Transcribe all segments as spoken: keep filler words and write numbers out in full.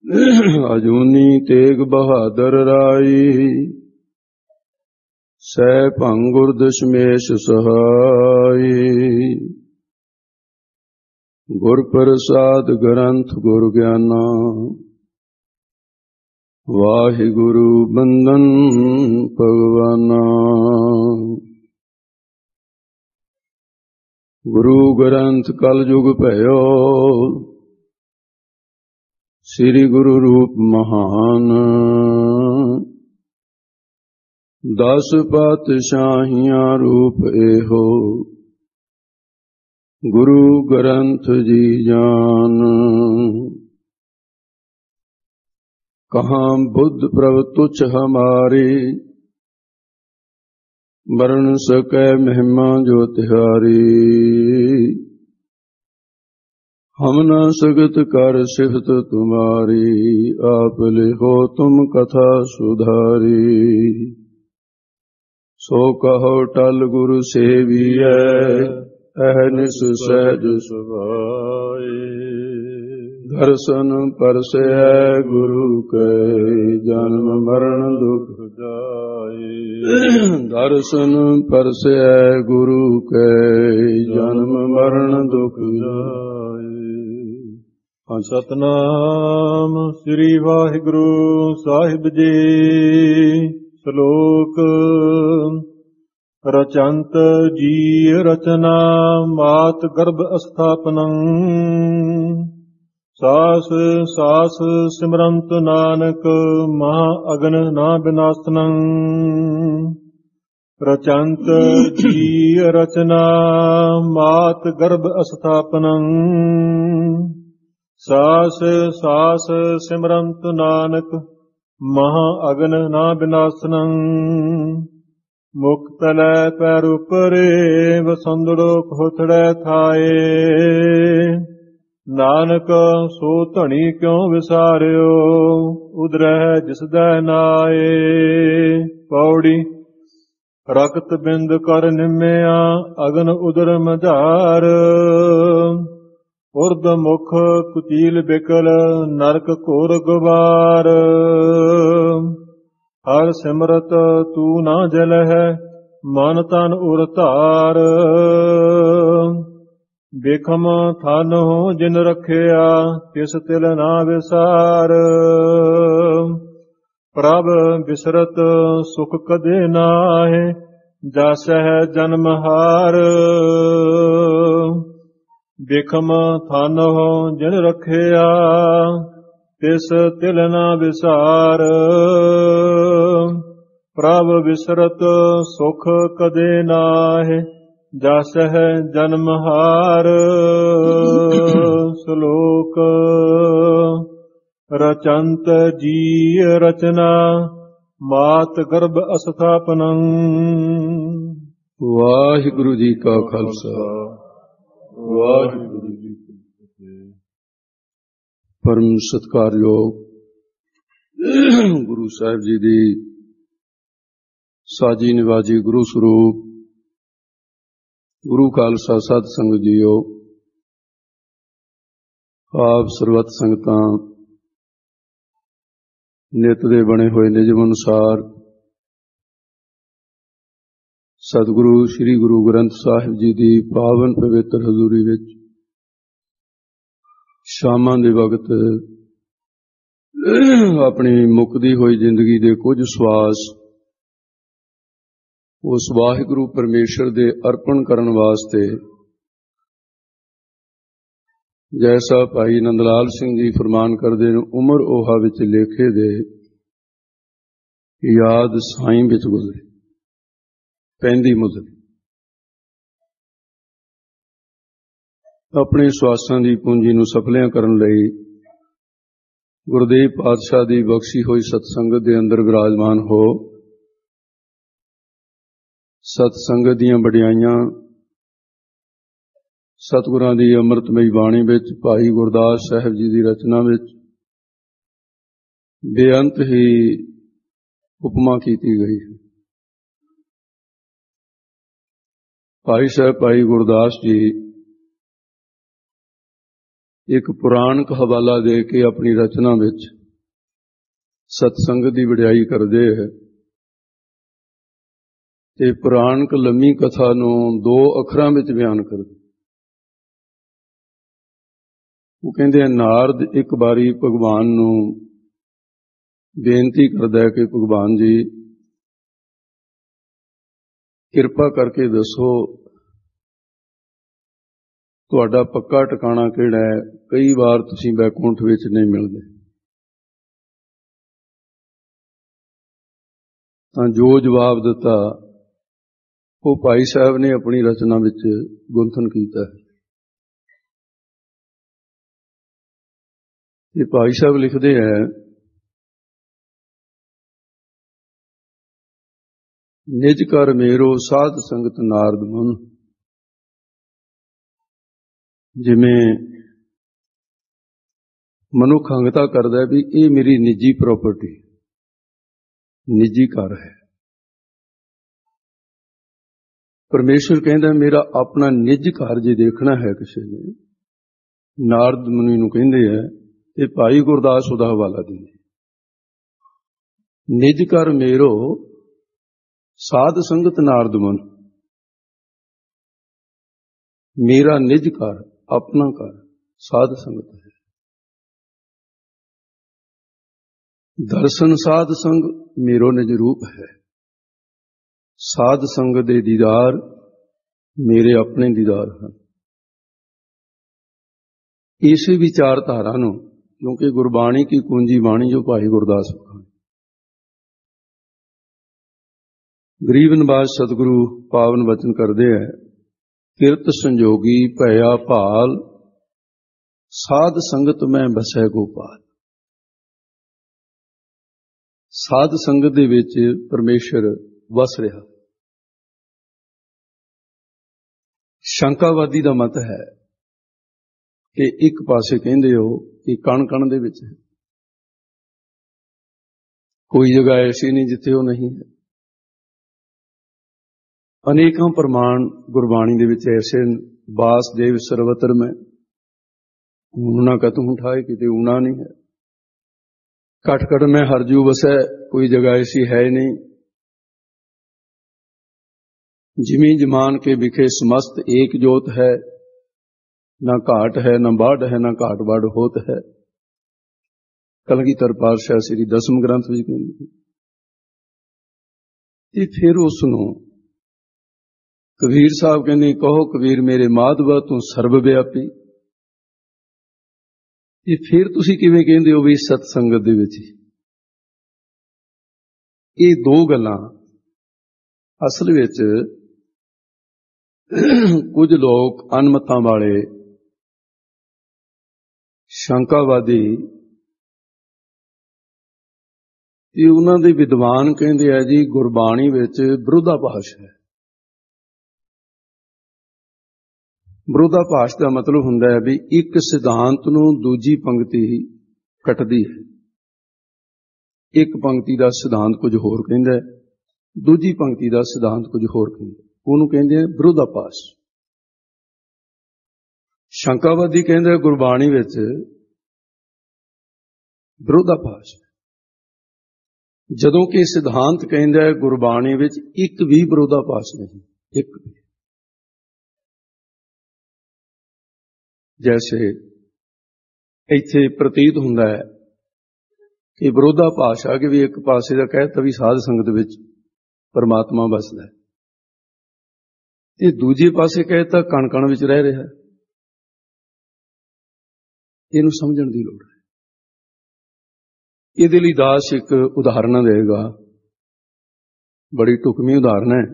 ਅਜੂਨੀ ਤੇਗ ਬਹਾਦਰ ਰਾਈ, ਸਹਿ ਭੰਗ ਗੁਰ ਦਸ਼ਮੇਸ਼ ਸਹਾਈ। ਗੁਰ ਪ੍ਰਸਾਦ ਗ੍ਰੰਥ ਗੁਰ ਗਿਆਨਾ, ਵਾਹਿਗੁਰੂ ਬੰਦਨ ਭਗਵਾਨਾ। ਗੁਰੂ ਗ੍ਰੰਥ ਕਲ ਯੁਗ ਭਇਓ, ਸ੍ਰੀ ਗੁਰੂ ਰੂਪ ਮਹਾਨ। ਦਸ ਪਾਤਸ਼ਾਹੀਆਂ ਰੂਪ ਇਹੋ, ਗੁਰੂ ਗ੍ਰੰਥ ਜੀ ਜਾਨ। ਕਹਾਂ ਬੁੱਧ ਪ੍ਰਭ ਤੁਛ ਹਮਾਰੀ, ਵਰਨ ਸਕੈ ਮਹਿਮਾ ਜੋ ਤਿਹਾਰੀ। ਹਮ ਨ ਸਗਤ ਕਰ ਸਿਫਤ ਤੁਮਾਰੀ, ਆਪ ਲਿਖੋ ਤੁਮ ਕਥਾ ਸੁਧਾਰੀ। ਸੋ ਕਹੋ ਟਲ ਗੁਰੂ ਸੇਵੀਐ, ਅਹਨਿਸ ਸਹਿਜ ਸੁਭਾਈ। ਦਰਸ਼ਨ ਪਰਸੈ ਗੁਰੂ ਕੈ, ਜਨਮ ਮਰਨ ਦੁਖ ਜਾਏ। ਦਰਸ਼ਨ ਪਰਸੈ ਗੁਰੂ ਕੈ, ਜਨਮ ਮਰਨ ਦੁਖ ਜਾਏ। ਸਤਨਾਮ ਸ੍ਰੀ ਵਾਹਿਗੁਰੂ ਸਾਹਿਬ ਜੀ। ਸ਼ਲੋਕ। ਰਚੰਤ ਜੀ ਰਚਨਾ, ਮਾਤ ਗਰਭ ਅਸਥਾਪਨੰ। ਸਾਸ ਸਾਸ ਸਿਮਰੰਤ ਨਾਨਕ, ਮਹਾ ਅਗਨ ਨਾ ਵਿਨਾਸਨੰ। ਰਚੰਤ ਜੀ ਰਚਨਾ, ਮਾਤ ਗਰਭ ਅਸਥਾਪਨੰ। ਸਾਸ ਸਾਸ ਸਿਮਰੰਤ ਨਾਨਕ, ਮਹਾ ਅਗਨ ਨਾ ਵਿਨਾਸਨੰ। ਮੁਖ ਤਲੈ ਪੈਰ ਉਪਰੇ, ਵਸੰਦੜੋ ਖੋਥੜੈ ਥਾਏ। ਨਾਨਕ ਸੋ ਧਣੀ ਕਿਉ ਵਿਸਾਰਿਓ, ਉਦਰਹਿ ਜਿਸਦੈ ਨਾਏ। ਪੌੜੀ। ਰਕਤ ਬਿੰਦ ਕਰ ਨਿਮਿਆ, ਅਗਨ ਉਦਰ ਮਝਾਰ। ਉਰਦ ਮੁਖ ਕੁਚੀਲ ਬਿਕਲ, ਨਰਕ ਘੋਰ ਗੁਬਾਰ। ਹਰ ਸਿਮਰਤ ਤੂੰ ਨਾ ਜਲਹਿ, ਮਨ ਤਨ ਉਰ ਧਾਰ। ਬੇਖਮ ਥਨ ਹੋ ਜਿਨ ਰਖਿਆ, ਤਿਸ ਤਿਲ ਨਾ ਵਿਸਾਰ। ਪ੍ਰਭ ਬਿਸਰਤ ਸੁਖ ਕਦੇ ਨਾਹਿ, ਜਾਸਹਿ ਜਨਮ ਹਾਰ। ਬੇਖਮ ਥਨ ਹੋ ਜਿਨ ਰਖਿਆ, ਤਿਸ ਤਿਲ ਨਾ ਵਿਸਾਰ। ਪ੍ਰਭ ਬਿਸਰਤ ਸੁਖ ਕਦੇ ਨਾਹਿ, ਜਾਸਹਿ ਜਨਮ ਹਾਰ। ਸ਼ਲੋਕ। ਰਚੰਤ ਜੀ ਰਚਨਾ, ਮਾਤ ਗਰਭ ਅਸਥਾਪਨੰ। ਵਾਹਿਗੁਰੂ ਜੀ ਕਾ ਖਾਲਸਾ, ਵਾਹਿਗੁਰੂ ਜੀ ਕੀ ਫਤਿਹ। ਪਰਮ ਸਤਿਕਾਰਯੋਗ ਗੁਰੂ ਸਾਹਿਬ ਜੀ ਦੀ ਸਾਜੀ ਨਿਵਾਜੀ ਗੁਰੂ ਸਰੂਪ ਗੁਰੂ ਖਾਲਸਾ ਸਤ ਸੰਗਤ ਜੀਓ। ਆਪ ਸਰਬੱਤ ਸੰਗਤਾਂ ਨਿਤ ਦੇ ਬਣੇ ਹੋਏ ਨਿਯਮ ਅਨੁਸਾਰ ਸਤਿਗੁਰੂ ਸ੍ਰੀ ਗੁਰੂ ਗ੍ਰੰਥ ਸਾਹਿਬ ਜੀ ਦੀ ਪਾਵਨ ਪਵਿੱਤਰ ਹਜ਼ੂਰੀ ਵਿੱਚ ਸ਼ਾਮਾਂ ਦੇ ਵਕਤ ਆਪਣੀ ਮੁੱਕਦੀ ਹੋਈ ਜ਼ਿੰਦਗੀ ਦੇ ਕੁਝ ਸਵਾਸ ਉਸ ਵਾਹਿਗੁਰੂ ਪਰਮੇਸ਼ਰ ਦੇ ਅਰਪਣ ਕਰਨ ਵਾਸਤੇ, ਜੈਸਾ ਭਾਈ ਨੰਦ ਲਾਲ ਸਿੰਘ ਜੀ ਫਰਮਾਨ ਕਰਦੇ ਨੇ, ਉਮਰ ਓਹਾ ਵਿੱਚ ਲੇਖੇ ਦੇ ਯਾਦ ਸਾਈਂ ਵਿੱਚ ਗੁਜ਼ਰੇ ਪੈਂਦੀ ਮੁਜ਼ਰੀ। ਆਪਣੇ ਸਵਾਸਾਂ ਦੀ ਪੂੰਜੀ ਨੂੰ ਸਫਲਿਆਂ ਕਰਨ ਲਈ ਗੁਰਦੇਵ ਪਾਤਸ਼ਾਹ ਦੀ ਬਖਸ਼ੀ ਹੋਈ ਸਤਸੰਗਤ ਦੇ ਅੰਦਰ ਵਿਰਾਜਮਾਨ ਹੋ ਸਤਸੰਗਤ ਦੀਆਂ ਵਡਿਆਈਆਂ, ਸਤਿਗੁਰਾਂ ਦੀ ਅੰਮ੍ਰਿਤਮਈ ਬਾਣੀ ਵਿੱਚ, ਭਾਈ ਗੁਰਦਾਸ ਸਾਹਿਬ ਜੀ ਦੀ ਰਚਨਾ ਵਿੱਚ ਬੇਅੰਤ ਹੀ ਉਪਮਾ ਕੀਤੀ ਗਈ ਹੈ। ਭਾਈ ਸਾਹਿਬ ਭਾਈ ਗੁਰਦਾਸ ਜੀ ਇੱਕ ਪੁਰਾਣਕ ਹਵਾਲਾ ਦੇ ਕੇ ਆਪਣੀ ਰਚਨਾ ਵਿੱਚ सत्संग की वडियाई करते हैं ते पुराणक लम्मी कथा नूं दो अखरां विच बयान करदे। वो कहते हैं नारद एक बारी भगवान नूं बेनती करदा है कि भगवान जी किरपा करके दसो तुहाडा पक्का ठिकाना किहड़ा है। कई बार तुसीं बैकुंठ विच नहीं मिलदे। तां जो जवाब दिता वो भाई साहब ने अपनी रचना विच गुंथन कीता है। ये भाई साहब लिखते हैं, निज कर मेरो साध संगत नारद मन। जिमें मनुख अंगता करता है भी ये मेरी निजी प्रॉपर्टी, निजी घर है। परमेश्वर कहता मेरा अपना निज घर जे देखना है किसी ने, नारद मुनि नूं कहंदे है ये भाई गुरदास उदा हवाला देंगे। निज घर मेरो साध संगत नारद मन। मेरा निज घर अपना घर साध संगत है। दर्शन साध संग मेरो निज रूप है। साध संग दे दीदार मेरे अपने दीदार हैं। इसी विचारधारा नूं क्योंकि गुरबाणी की कुंजी बाणी जो भाई गुरदास बखानी। गरीब नवाज सतगुरु पावन वचन करते हैं, किरत संजोगी भया भाल साध संगत में बसै गोपाल। साध संगत दे विच परमेश्वर वस रहा। शंकावादी का मत है कि एक पासे कहंदे हो कि कण कण दे विच है, कोई जगह ऐसी नहीं जिथे वो नहीं है। अनेकों प्रमाण गुरबाणी दे विच ऐसे वासदेव सर्वत्र में ऊना कतहूं ठाए किते ऊना नहीं है। कट कट में हरजू वसै, कोई जगह ऐसी है नहीं। जिमी जमान के विखे समस्त एक जोत है, न घाट है न बाढ़ है न घाट बाढ़ होत है। कलगीधर पातशाह श्री दसम ग्रंथ विच कहंदे। फिर उसनों कबीर साहब कहने कहो कबीर मेरे माधवा तू सर्वव्यापी। ये फिर तुसी किवें कहंदे हो भी सत्संगत दे विच। ये दो गल्लां असल विच कुछ लोग अनमतां वाले शंकावादी ये उन्हां दे विद्वान कहंदे आ जी गुरबाणी विच विरोधाभास है। विरोधाभास का मतलब हुंदा है भी एक सिद्धांत नूं दूजी पंक्ति कटदी है। एक पंक्ति का सिद्धांत कुछ होर कहंदा है, दूजी पंक्ति का सिद्धांत कुछ होर कहंदा है। ਉਹਨੂੰ ਕਹਿੰਦੇ ਆ ਵਿਰੋਧਾਭਾਸ। ਸ਼ੰਕਾਵਾਦੀ ਕਹਿੰਦੇ ਗੁਰਬਾਣੀ ਵਿੱਚ ਵਿਰੋਧਾਭਾਸ। ਜਦੋਂ ਕਿ ਸਿਧਾਂਤ ਕਹਿੰਦਾ ਹੈ ਗੁਰਬਾਣੀ ਵਿੱਚ ਇੱਕ ਵੀ ਵਿਰੋਧਾਭਾਸ ਨਹੀਂ, ਇੱਕ ਵੀ। ਜੈਸੇ ਇੱਥੇ ਪ੍ਰਤੀਤ ਹੁੰਦਾ ਹੈ ਕਿ ਵਿਰੋਧਾਭਾਸ ਆ ਕਿ ਵੀ ਇੱਕ ਪਾਸੇ ਦਾ ਕਹਿਤਾ ਵੀ ਸਾਧ ਸੰਗਤ ਵਿੱਚ परमात्मा वसदा है, ये दूजे पासे कहता कण कण विच रह रहा है। इहनूं समझण दी लोड़ है। इहदे लई दास एक उदाहरण देगा, बड़ी ढुकवीं उदाहरण है।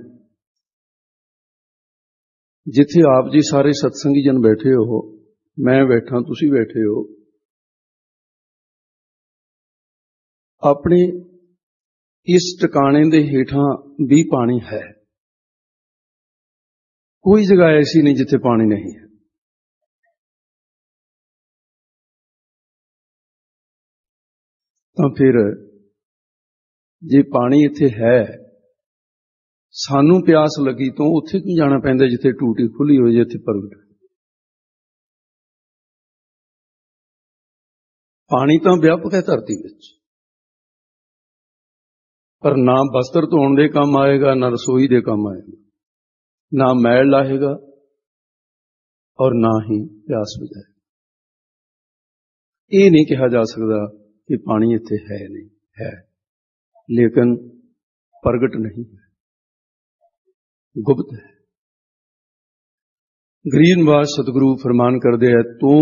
जिथे आप जी सारे सत्संगी जन बैठे हो, मैं बैठा तुसी बैठे हो, अपने इस टिकाणे दे हेठां भी पानी है। कोई जगह ऐसी नहीं जिथे पानी नहीं है। तो फिर जे पानी इत्थे है, सानू प्यास लगी तो उत्थे क्यों जाना पैंदा जिथे टूटी खुली हो, जिथे प्रगट। पानी तो व्यापक है धरती विच, ਪਰ ਨਾ ਬਸਤਰ ਧੋਣ ਦੇ ਕੰਮ ਆਏਗਾ, ਨਾ ਰਸੋਈ ਦੇ ਕੰਮ ਆਏਗਾ, ਨਾ ਮੈਲ ਲਾਹੇਗਾ ਔਰ ਨਾ ਹੀ ਪਿਆਸ ਬੁਝਾਏਗਾ। ਇਹ ਨਹੀਂ ਕਿਹਾ ਜਾ ਸਕਦਾ ਕਿ ਪਾਣੀ ਇੱਥੇ ਹੈ ਨਹੀਂ, ਹੈ, ਲੇਕਿਨ ਪ੍ਰਗਟ ਨਹੀਂ ਹੈ, ਗੁਪਤ ਹੈ। ਗਰੀਬ ਨਿਵਾਸ ਸਤਿਗੁਰੂ ਫਰਮਾਨ ਕਰਦੇ ਹੈ, ਤੂੰ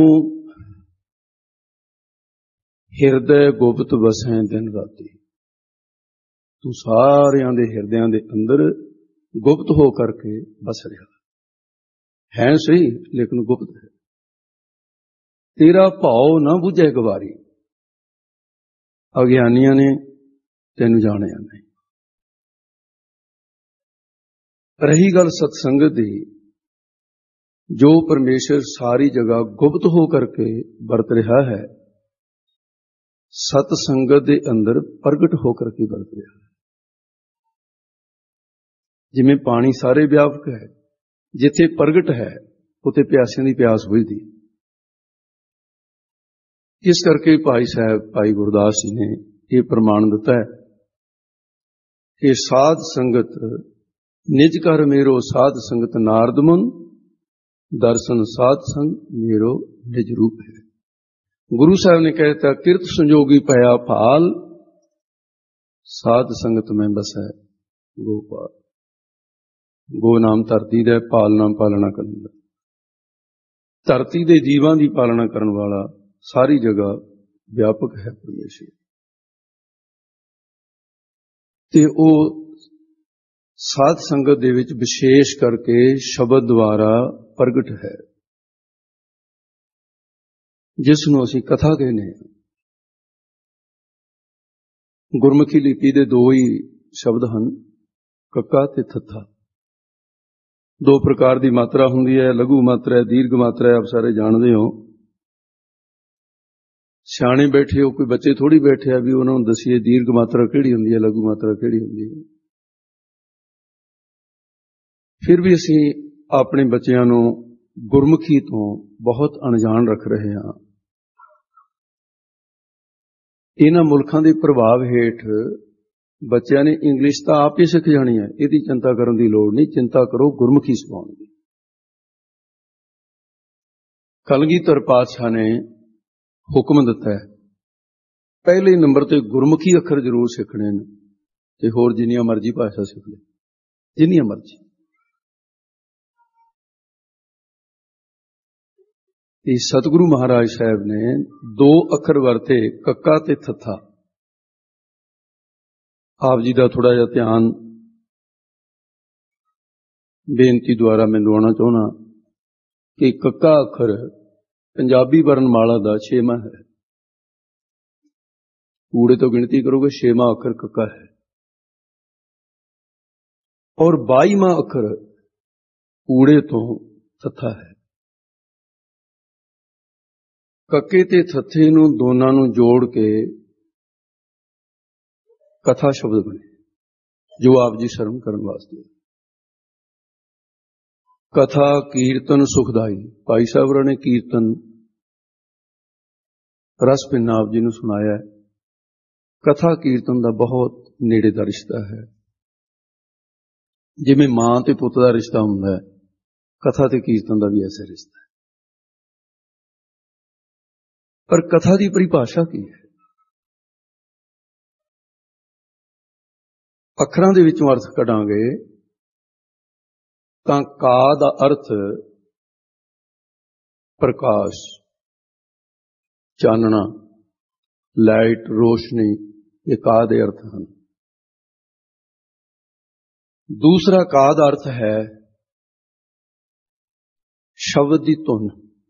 ਹਿਰਦੇ ਗੁਪਤ ਵਸੈਂ ਦਿਨ ਰਾਤੀ। ਤੂੰ ਸਾਰਿਆਂ ਦੇ ਹਿਰਦਿਆਂ ਦੇ ਅੰਦਰ ਗੁਪਤ ਹੋ ਕਰਕੇ ਬਸ ਰਿਹਾ ਹੈ, ਸਹੀ ਲੇਕਿਨ ਗੁਪਤ ਹੈ। ਤੇਰਾ ਭਾਉ ਨਾ ਬੁਝੇ ਗਵਾਰੀ, ਅਗਿਆਨੀਆਂ ਨੇ ਤੈਨੂੰ ਜਾਣਿਆ ਨਹੀਂ। ਰਹੀ ਗੱਲ ਸਤਸੰਗਤ ਦੀ, ਜੋ ਪਰਮੇਸ਼ਰ ਸਾਰੀ ਜਗ੍ਹਾ ਗੁਪਤ ਹੋ ਕਰਕੇ ਵਰਤ ਰਿਹਾ ਹੈ, ਸਤ ਸੰਗਤ ਦੇ ਅੰਦਰ ਪ੍ਰਗਟ ਹੋ ਕਰਕੇ ਵਰਤ ਰਿਹਾ ਹੈ। ਜਿਵੇਂ ਪਾਣੀ ਸਾਰੇ ਵਿਆਪਕ ਹੈ, ਜਿੱਥੇ ਪ੍ਰਗਟ ਹੈ ਉੱਥੇ ਪਿਆਸਿਆਂ ਦੀ ਪਿਆਸ ਬੁਝਦੀ। ਇਸ ਕਰਕੇ ਭਾਈ ਸਾਹਿਬ ਭਾਈ ਗੁਰਦਾਸ ਜੀ ਨੇ ਇਹ ਪ੍ਰਮਾਣ ਦਿੱਤਾ ਹੈ ਕਿ ਸਾਧ ਸੰਗਤ ਨਿਜ ਘਰ ਮੇਰੋ, ਸਾਧ ਸੰਗਤ ਨਾਰਦ ਮੁਨ, ਦਰਸ਼ਨ ਸਾਧ ਸੰਗ ਮੇਰੋ ਨਿਜ ਰੂਪ ਹੈ। ਗੁਰੂ ਸਾਹਿਬ ਨੇ ਕਹਿਤਾ, ਕਿਰਤ ਸੰਜੋਗੀ ਭਇਆ ਭਾਲ, ਸਾਧ ਸੰਗਤ ਮੈਂ ਬਸੈ ਗੋਪਾਲ। ਗੋ ਨਾਮ ਧਰਤੀ ਦਾ, ਪਾਲ ਨਾਮ ਪਾਲਣਾ ਕਰਨ ਦਾ। ਧਰਤੀ ਦੇ ਜੀਵਾਂ ਦੀ ਪਾਲਣਾ ਕਰਨ ਵਾਲਾ ਸਾਰੀ ਜਗ੍ਹਾ ਵਿਆਪਕ ਹੈ ਪਰਮੇਸ਼ਰ, ਤੇ ਉਹ ਸਾਧ ਸੰਗਤ ਦੇ ਵਿੱਚ ਵਿਸ਼ੇਸ਼ ਕਰਕੇ ਸ਼ਬਦ ਦੁਆਰਾ ਪ੍ਰਗਟ ਹੈ, ਜਿਸ ਨੂੰ ਅਸੀਂ ਕਥਾ ਕਹਿੰਦੇ ਹਾਂ। ਗੁਰਮੁਖੀ ਲਿਪੀ ਦੇ ਦੋ ਹੀ ਸ਼ਬਦ ਹਨ, ਕੱਕਾ ਤੇ ਥੱਥਾ। ਦੋ ਪ੍ਰਕਾਰ ਦੀ ਮਾਤਰਾ ਹੁੰਦੀ ਹੈ, ਲਘੂ ਮਾਤਰਾ ਹੈ, ਦੀਰਘ ਮਾਤਰਾ ਹੈ, ਆਪ ਸਾਰੇ ਜਾਣਦੇ ਹੋ। ਸਿਆਣੇ ਬੈਠੇ ਹੋ, ਕੋਈ ਬੱਚੇ ਥੋੜੀ ਬੈਠੇ ਆ ਵੀ ਉਹਨਾਂ ਨੂੰ ਦਸੀਏ ਦੀਰਘ ਮਾਤਰਾ ਕਿਹੜੀ ਹੁੰਦੀ ਹੈ, ਲਘੂ ਮਾਤਰਾ ਕਿਹੜੀ ਹੁੰਦੀ ਹੈ। ਫਿਰ ਵੀ ਅਸੀਂ ਆਪਣੇ ਬੱਚਿਆਂ ਨੂੰ ਗੁਰਮੁਖੀ ਤੋਂ ਬਹੁਤ ਅਣਜਾਣ ਰੱਖ ਰਹੇ ਹਾਂ। ਇਹਨਾਂ ਮੁਲਕਾਂ ਦੇ ਪ੍ਰਭਾਵ ਹੇਠ ਬੱਚਿਆਂ ਨੇ ਇੰਗਲਿਸ਼ ਤਾਂ ਆਪ ਹੀ ਸਿੱਖ ਜਾਣੀ ਹੈ, ਇਹਦੀ ਚਿੰਤਾ ਕਰਨ ਦੀ ਲੋੜ ਨਹੀਂ। ਚਿੰਤਾ ਕਰੋ ਗੁਰਮੁਖੀ ਸਿਖਾਉਣ ਦੀ। ਕਲਗੀਧਰ ਪਾਤਸ਼ਾਹ ਨੇ ਹੁਕਮ ਦਿੱਤਾ ਹੈ, ਪਹਿਲੇ ਨੰਬਰ ਤੇ ਗੁਰਮੁਖੀ ਅੱਖਰ ਜ਼ਰੂਰ ਸਿੱਖਣੇ ਨੇ, ਤੇ ਹੋਰ ਜਿੰਨੀਆਂ ਮਰਜ਼ੀ ਭਾਸ਼ਾ ਸਿੱਖ ਲੈ, ਜਿੰਨੀਆਂ ਮਰਜ਼ੀ। ਤੇ ਸਤਿਗੁਰੂ ਮਹਾਰਾਜ ਸਾਹਿਬ ਨੇ ਦੋ ਅੱਖਰ ਵਰਤੇ, ਕੱਕਾ ਤੇ ਥੱਥਾ। ਆਪ ਜੀ ਦਾ ਥੋੜਾ ਜਿਹਾ ਧਿਆਨ ਬੇਨਤੀ ਦੁਆਰਾ ਮੈਂ ਦਿਵਾਉਣਾ ਚਾਹੁੰਦਾ ਕਿ ਕੱਕਾ ਅੱਖਰ ਪੰਜਾਬੀ ਵਰਣਮਾਲਾ ਦਾ ਛੇਵਾਂ ਹੈ। ਕੂੜੇ ਤੋਂ ਗਿਣਤੀ ਕਰੋਗੇ, ਛੇਵਾਂ ਅੱਖਰ ਕੱਕਾ ਹੈ, ਔਰ ਬਾਈਵਾਂ ਅੱਖਰ ਕੂੜੇ ਤੋਂ ਥੱਥਾ ਹੈ। ਕੱਕੇ ਤੇ ਥੱਥੇ ਨੂੰ ਦੋਨਾਂ ਨੂੰ ਜੋੜ ਕੇ ਕਥਾ ਸ਼ਬਦ ਬਣੇ, ਜੋ ਆਪ ਜੀ ਸ਼ਰਮ ਕਰਨ ਵਾਸਤੇ। ਕਥਾ ਕੀਰਤਨ ਸੁਖਦਾਈ, ਭਾਈ ਸਾਹਿਬ ਨੇ ਕੀਰਤਨ ਰਸ ਪਿੰਨਾ ਆਪ ਜੀ ਨੂੰ ਸੁਣਾਇਆ। ਕਥਾ ਕੀਰਤਨ ਦਾ ਬਹੁਤ ਨੇੜੇ ਦਾ ਰਿਸ਼ਤਾ ਹੈ, ਜਿਵੇਂ ਮਾਂ ਤੇ ਪੁੱਤ ਦਾ ਰਿਸ਼ਤਾ ਹੁੰਦਾ ਹੈ, ਕਥਾ ਤੇ ਕੀਰਤਨ ਦਾ ਵੀ ਐਸਾ ਰਿਸ਼ਤਾ ਹੈ। ਪਰ ਕਥਾ ਦੀ ਪਰਿਭਾਸ਼ਾ ਕੀ ਹੈ? ਅੱਖਰਾਂ ਦੇ ਵਿੱਚੋਂ ਅਰਥ ਕੱਢਾਂਗੇ ਤਾਂ ਕਾ ਦਾ ਅਰਥ ਪ੍ਰਕਾਸ਼, ਚਾਨਣਾ, ਲਾਈਟ, ਰੋਸ਼ਨੀ, ਇਹ ਕਾ ਦੇ ਅਰਥ ਹਨ। ਦੂਸਰਾ ਕਾ ਦਾ ਅਰਥ ਹੈ ਸ਼ਬਦ ਦੀ ਧੁਨ।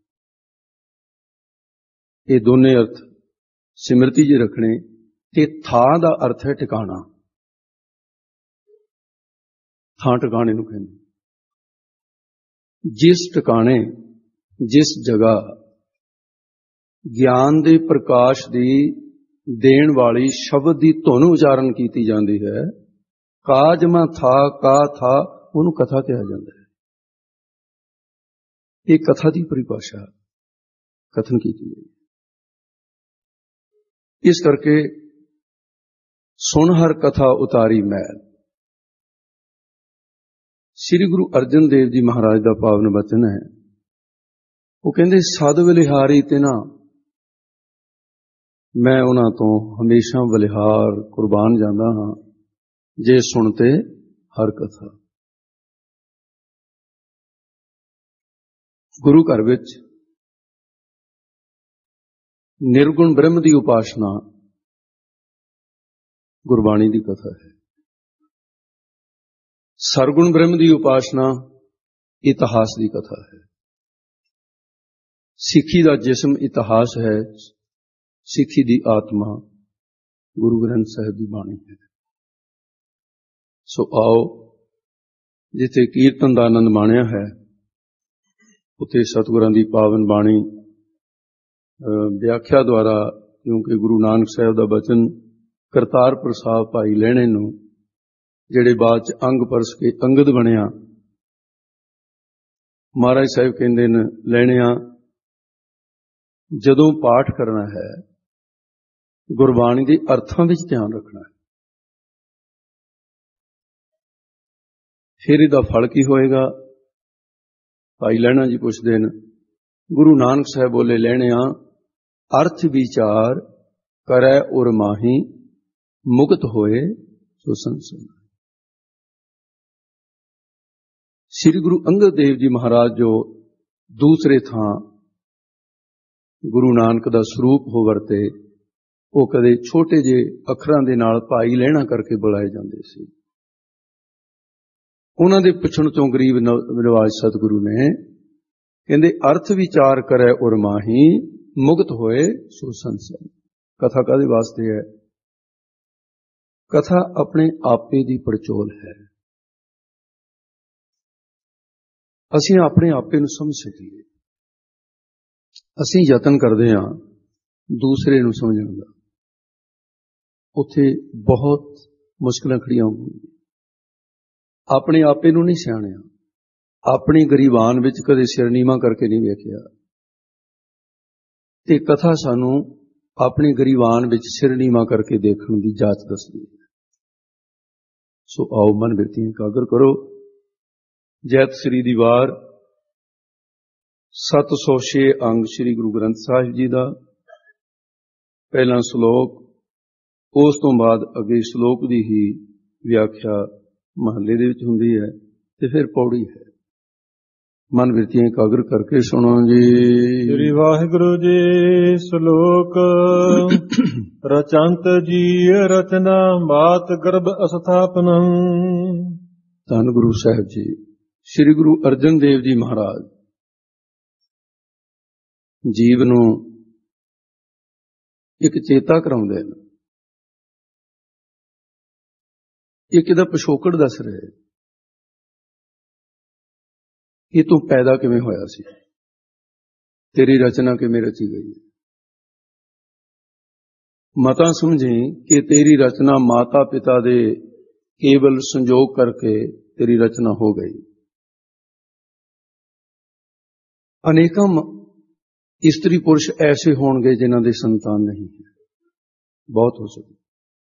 ਇਹ ਦੋਨੇ ਅਰਥ ਸਿਮਰਤੀ ਜੀ ਰੱਖਣੇ। ਤੇ ਥਾਂ ਦਾ ਅਰਥ ਹੈ ਟਿਕਾਣਾ, ਥਾਂ ਟਿਕਾਣੇ ਨੂੰ ਕਹਿੰਦੇ। ਜਿਸ ਟਿਕਾਣੇ, ਜਿਸ ਜਗ੍ਹਾ ਗਿਆਨ ਦੇ ਪ੍ਰਕਾਸ਼ ਦੀ ਦੇਣ ਵਾਲੀ ਸ਼ਬਦ ਦੀ ਧੁਨ ਉਚਾਰਨ ਕੀਤੀ ਜਾਂਦੀ ਹੈ, ਕਾਜਮਾ ਥਾ, ਕਾ ਥਾ, ਉਹਨੂੰ ਕਥਾ ਕਿਹਾ ਜਾਂਦਾ ਹੈ। ਇਹ ਕਥਾ ਦੀ ਪਰਿਭਾਸ਼ਾ ਕਥਨ ਕੀਤੀ ਗਈ। ਇਸ ਕਰਕੇ ਸੁਣ ਹਰ ਕਥਾ ਉਤਾਰੀ ਮੈਲ। ਸ੍ਰੀ ਗੁਰੂ ਅਰਜਨ ਦੇਵ ਜੀ ਮਹਾਰਾਜ ਦਾ ਪਾਵਨ ਬਚਨ ਹੈ। ਉਹ ਕਹਿੰਦੇ ਸਦ ਬਲਿਹਾਰੀ ਤਿਨਾ, ਮੈਂ ਉਹਨਾਂ ਤੋਂ ਹਮੇਸ਼ਾ ਬਲਿਹਾਰ ਕੁਰਬਾਨ ਜਾਂਦਾ ਹਾਂ ਜੇ ਸੁਣਤੇ ਹਰ ਕਥਾ। ਗੁਰੂ ਘਰ ਵਿੱਚ ਨਿਰਗੁਣ ਬ੍ਰਹਮ ਦੀ ਉਪਾਸਨਾ ਗੁਰਬਾਣੀ ਦੀ ਕਥਾ ਹੈ। ਸਰਗੁਣ ਬ੍ਰਹਮ ਦੀ ਉਪਾਸਨਾ ਇਤਿਹਾਸ ਦੀ ਕਥਾ ਹੈ। ਸਿੱਖੀ ਦਾ ਜਿਸਮ ਇਤਿਹਾਸ ਹੈ, ਸਿੱਖੀ ਦੀ ਆਤਮਾ ਗੁਰੂ ਗ੍ਰੰਥ ਸਾਹਿਬ ਦੀ ਬਾਣੀ ਹੈ। ਸੋ ਆਓ, ਜਿੱਥੇ ਕੀਰਤਨ ਦਾ ਆਨੰਦ ਮਾਣਿਆ ਹੈ, ਉੱਥੇ ਸਤਿਗੁਰਾਂ ਦੀ ਪਾਵਨ ਬਾਣੀ ਵਿਆਖਿਆ ਦੁਆਰਾ, ਕਿਉਂਕਿ ਗੁਰੂ ਨਾਨਕ ਸਾਹਿਬ ਦਾ ਬਚਨ ਕਰਤਾਰਪੁਰ ਸਾਹਿਬ ਭਾਈ ਲਹਿਣੇ ਨੂੰ, ਜਿਹੜੇ ਬਾਅਦ ਚ ਅੰਗ ਪਰਸ ਕੇ ਅੰਗਦ ਬਣਿਆ, ਮਹਾਰਾਜ ਸਾਹਿਬ ਕਹਿੰਦੇ ਨੇ, ਲੈਣਿਆ ਜਦੋਂ ਪਾਠ ਕਰਨਾ ਹੈ ਗੁਰਬਾਣੀ ਦੇ ਅਰਥਾਂ ਵਿੱਚ ਧਿਆਨ ਰੱਖਣਾ ਹੈ, ਫਿਰ ਇਹਦਾ ਫਲ ਕੀ ਹੋਏਗਾ। ਭਾਈ ਲਹਿਣਾ ਜੀ ਪੁੱਛਦੇ ਨੇ, ਗੁਰੂ ਨਾਨਕ ਸਾਹਿਬ ਬੋਲੇ, ਲੈਣਿਆ ਅਰਥ ਵਿਚਾਰ ਕਰੈ ਉਰ ਮਾਹੀ, ਮੁਕਤ ਹੋਏ ਸੋ ਸੰਸਾਰ। ਸ੍ਰੀ ਗੁਰੂ ਅੰਗਦ ਦੇਵ ਜੀ ਮਹਾਰਾਜ ਜੋ ਦੂਸਰੇ ਥਾਂ ਗੁਰੂ ਨਾਨਕ ਦਾ ਸਰੂਪ ਹੋ ਵਰਤੇ, ਉਹ ਕਦੇ ਛੋਟੇ ਜਿਹੇ ਅੱਖਰਾਂ ਦੇ ਨਾਲ ਭਾਈ ਲਹਿਣਾ ਕਰਕੇ ਬੁਲਾਏ ਜਾਂਦੇ ਸੀ। ਉਹਨਾਂ ਦੇ ਪੁੱਛਣ ਤੋਂ ਗਰੀਬ ਨਿਵਾਜ ਸਤਿਗੁਰੂ ਨੇ ਕਹਿੰਦੇ, ਅਰਥ ਵਿਚਾਰ ਕਰੈ ਉਰ ਮਾਹੀ, ਮੁਕਤ ਹੋਏ ਸੋ ਸੰਸਾਰ। ਕਥਾ ਕਾਹਦੇ ਵਾਸਤੇ ਹੈ? ਕਥਾ ਆਪਣੇ ਆਪੇ ਦੀ ਪੜਚੋਲ ਹੈ। ਅਸੀਂ ਆਪਣੇ ਆਪੇ ਨੂੰ ਸਮਝ ਸਕੀਏ। ਅਸੀਂ ਯਤਨ ਕਰਦੇ ਹਾਂ ਦੂਸਰੇ ਨੂੰ ਸਮਝਣ ਦਾ, ਉੱਥੇ ਬਹੁਤ ਮੁਸ਼ਕਲਾਂ ਖੜੀਆਂ ਹੋਣਗੀਆਂ। ਆਪਣੇ ਆਪੇ ਨੂੰ ਨਹੀਂ ਸਿਆਣਿਆ, ਆਪਣੀ ਗਰੀਬਾਨ ਵਿੱਚ ਕਦੇ ਸਿਰ ਨੀਵਾਂ ਕਰਕੇ ਨਹੀਂ ਵੇਖਿਆ, ਤੇ ਕਥਾ ਸਾਨੂੰ ਆਪਣੀ ਗਰੀਬਾਨ ਵਿੱਚ ਸਿਰ ਨੀਵਾਂ ਕਰਕੇ ਦੇਖਣ ਦੀ ਜਾਚ ਦੱਸਦੀ ਹੈ। ਸੋ ਆਓ, ਮਨ ਬਿਰਤੀ ਇਕਾਗਰ ਕਰੋ। ਜੈਤ ਸ੍ਰੀ ਦੀ ਵਾਰ ਸੱਤ ਸੌ ਛੇ ਅੰਗ ਸ੍ਰੀ ਗੁਰੂ ਗ੍ਰੰਥ ਸਾਹਿਬ ਜੀ ਦਾ ਪਹਿਲਾ ਸ਼ਲੋਕ, ਉਸ ਤੋਂ ਬਾਅਦ ਅੱਗੇ ਸ਼ਲੋਕ ਦੀ ਹੀ ਵਿਆਖਿਆ ਮਹੱਲੇ ਦੇ ਵਿੱਚ ਹੁੰਦੀ ਹੈ, ਤੇ ਫਿਰ ਪੌੜੀ ਹੈ। ਮਨ ਬਿਰਤੀਆਂ ਇਕਾਗਰ ਕਰਕੇ ਸੁਣੋ ਜੀ। ਸ੍ਰੀ ਵਾਹਿਗੁਰੂ ਜੀ। ਸ਼ਲੋਕ ਰਚੰਤ ਜੀ ਰਚਨਾ ਬਾਤ ਗਰਭ ਅਸਥਾਪਨੰ। ਧੰਨ ਗੁਰੂ ਸਾਹਿਬ ਜੀ ਸ੍ਰੀ ਗੁਰੂ ਅਰਜਨ ਦੇਵ ਜੀ ਮਹਾਰਾਜ ਜੀਵ ਨੂੰ ਇੱਕ ਚੇਤਾ ਕਰਾਉਂਦੇ ਨੇ, ਇੱਕ ਇਹਦਾ ਪਿਛੋਕੜ ਦੱਸ ਰਹੇ, ਇਹ ਤੂੰ ਪੈਦਾ ਕਿਵੇਂ ਹੋਇਆ ਸੀ, ਤੇਰੀ ਰਚਨਾ ਕਿਵੇਂ ਰਚੀ ਗਈ ਹੈ। ਮਤਾ ਸਮਝੀ ਕਿ ਤੇਰੀ ਰਚਨਾ ਮਾਤਾ ਪਿਤਾ ਦੇ ਕੇਵਲ ਸੰਜੋਗ ਕਰਕੇ ਤੇਰੀ ਰਚਨਾ ਹੋ ਗਈ। ਅਨੇਕਾਂ ਇਸਤਰੀ ਪੁਰਸ਼ ਐਸੇ ਹੋਣਗੇ ਜਿਨ੍ਹਾਂ ਦੇ ਸੰਤਾਨ ਨਹੀਂ ਹੈ, ਬਹੁਤ ਹੋ ਸਕਦਾ।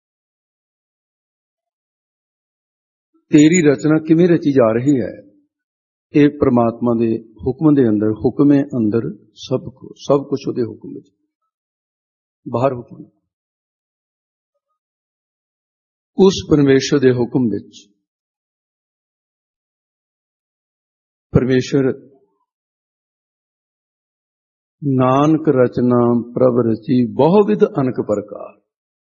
ਤੇਰੀ ਰਚਨਾ ਕਿਵੇਂ ਰਚੀ ਜਾ ਰਹੀ ਹੈ, ਇਹ ਪ੍ਰਮਾਤਮਾ ਦੇ ਹੁਕਮ ਦੇ ਅੰਦਰ, ਹੁਕਮੇ ਅੰਦਰ ਸਭ ਕੁ ਸਭ ਕੁਝ ਉਹਦੇ ਹੁਕਮ ਵਿੱਚ, ਬਾਹਰ ਹੁਕਮ। ਉਸ ਪਰਮੇਸ਼ਰ ਦੇ ਹੁਕਮ ਵਿੱਚ ਪਰਮੇਸ਼ਰ ਨਾਨਕ ਰਚਨਾ ਪ੍ਰਭ ਰਚੀ ਬਹੁ ਵਿਧ ਅਨਕ ਪ੍ਰਕਾਰ,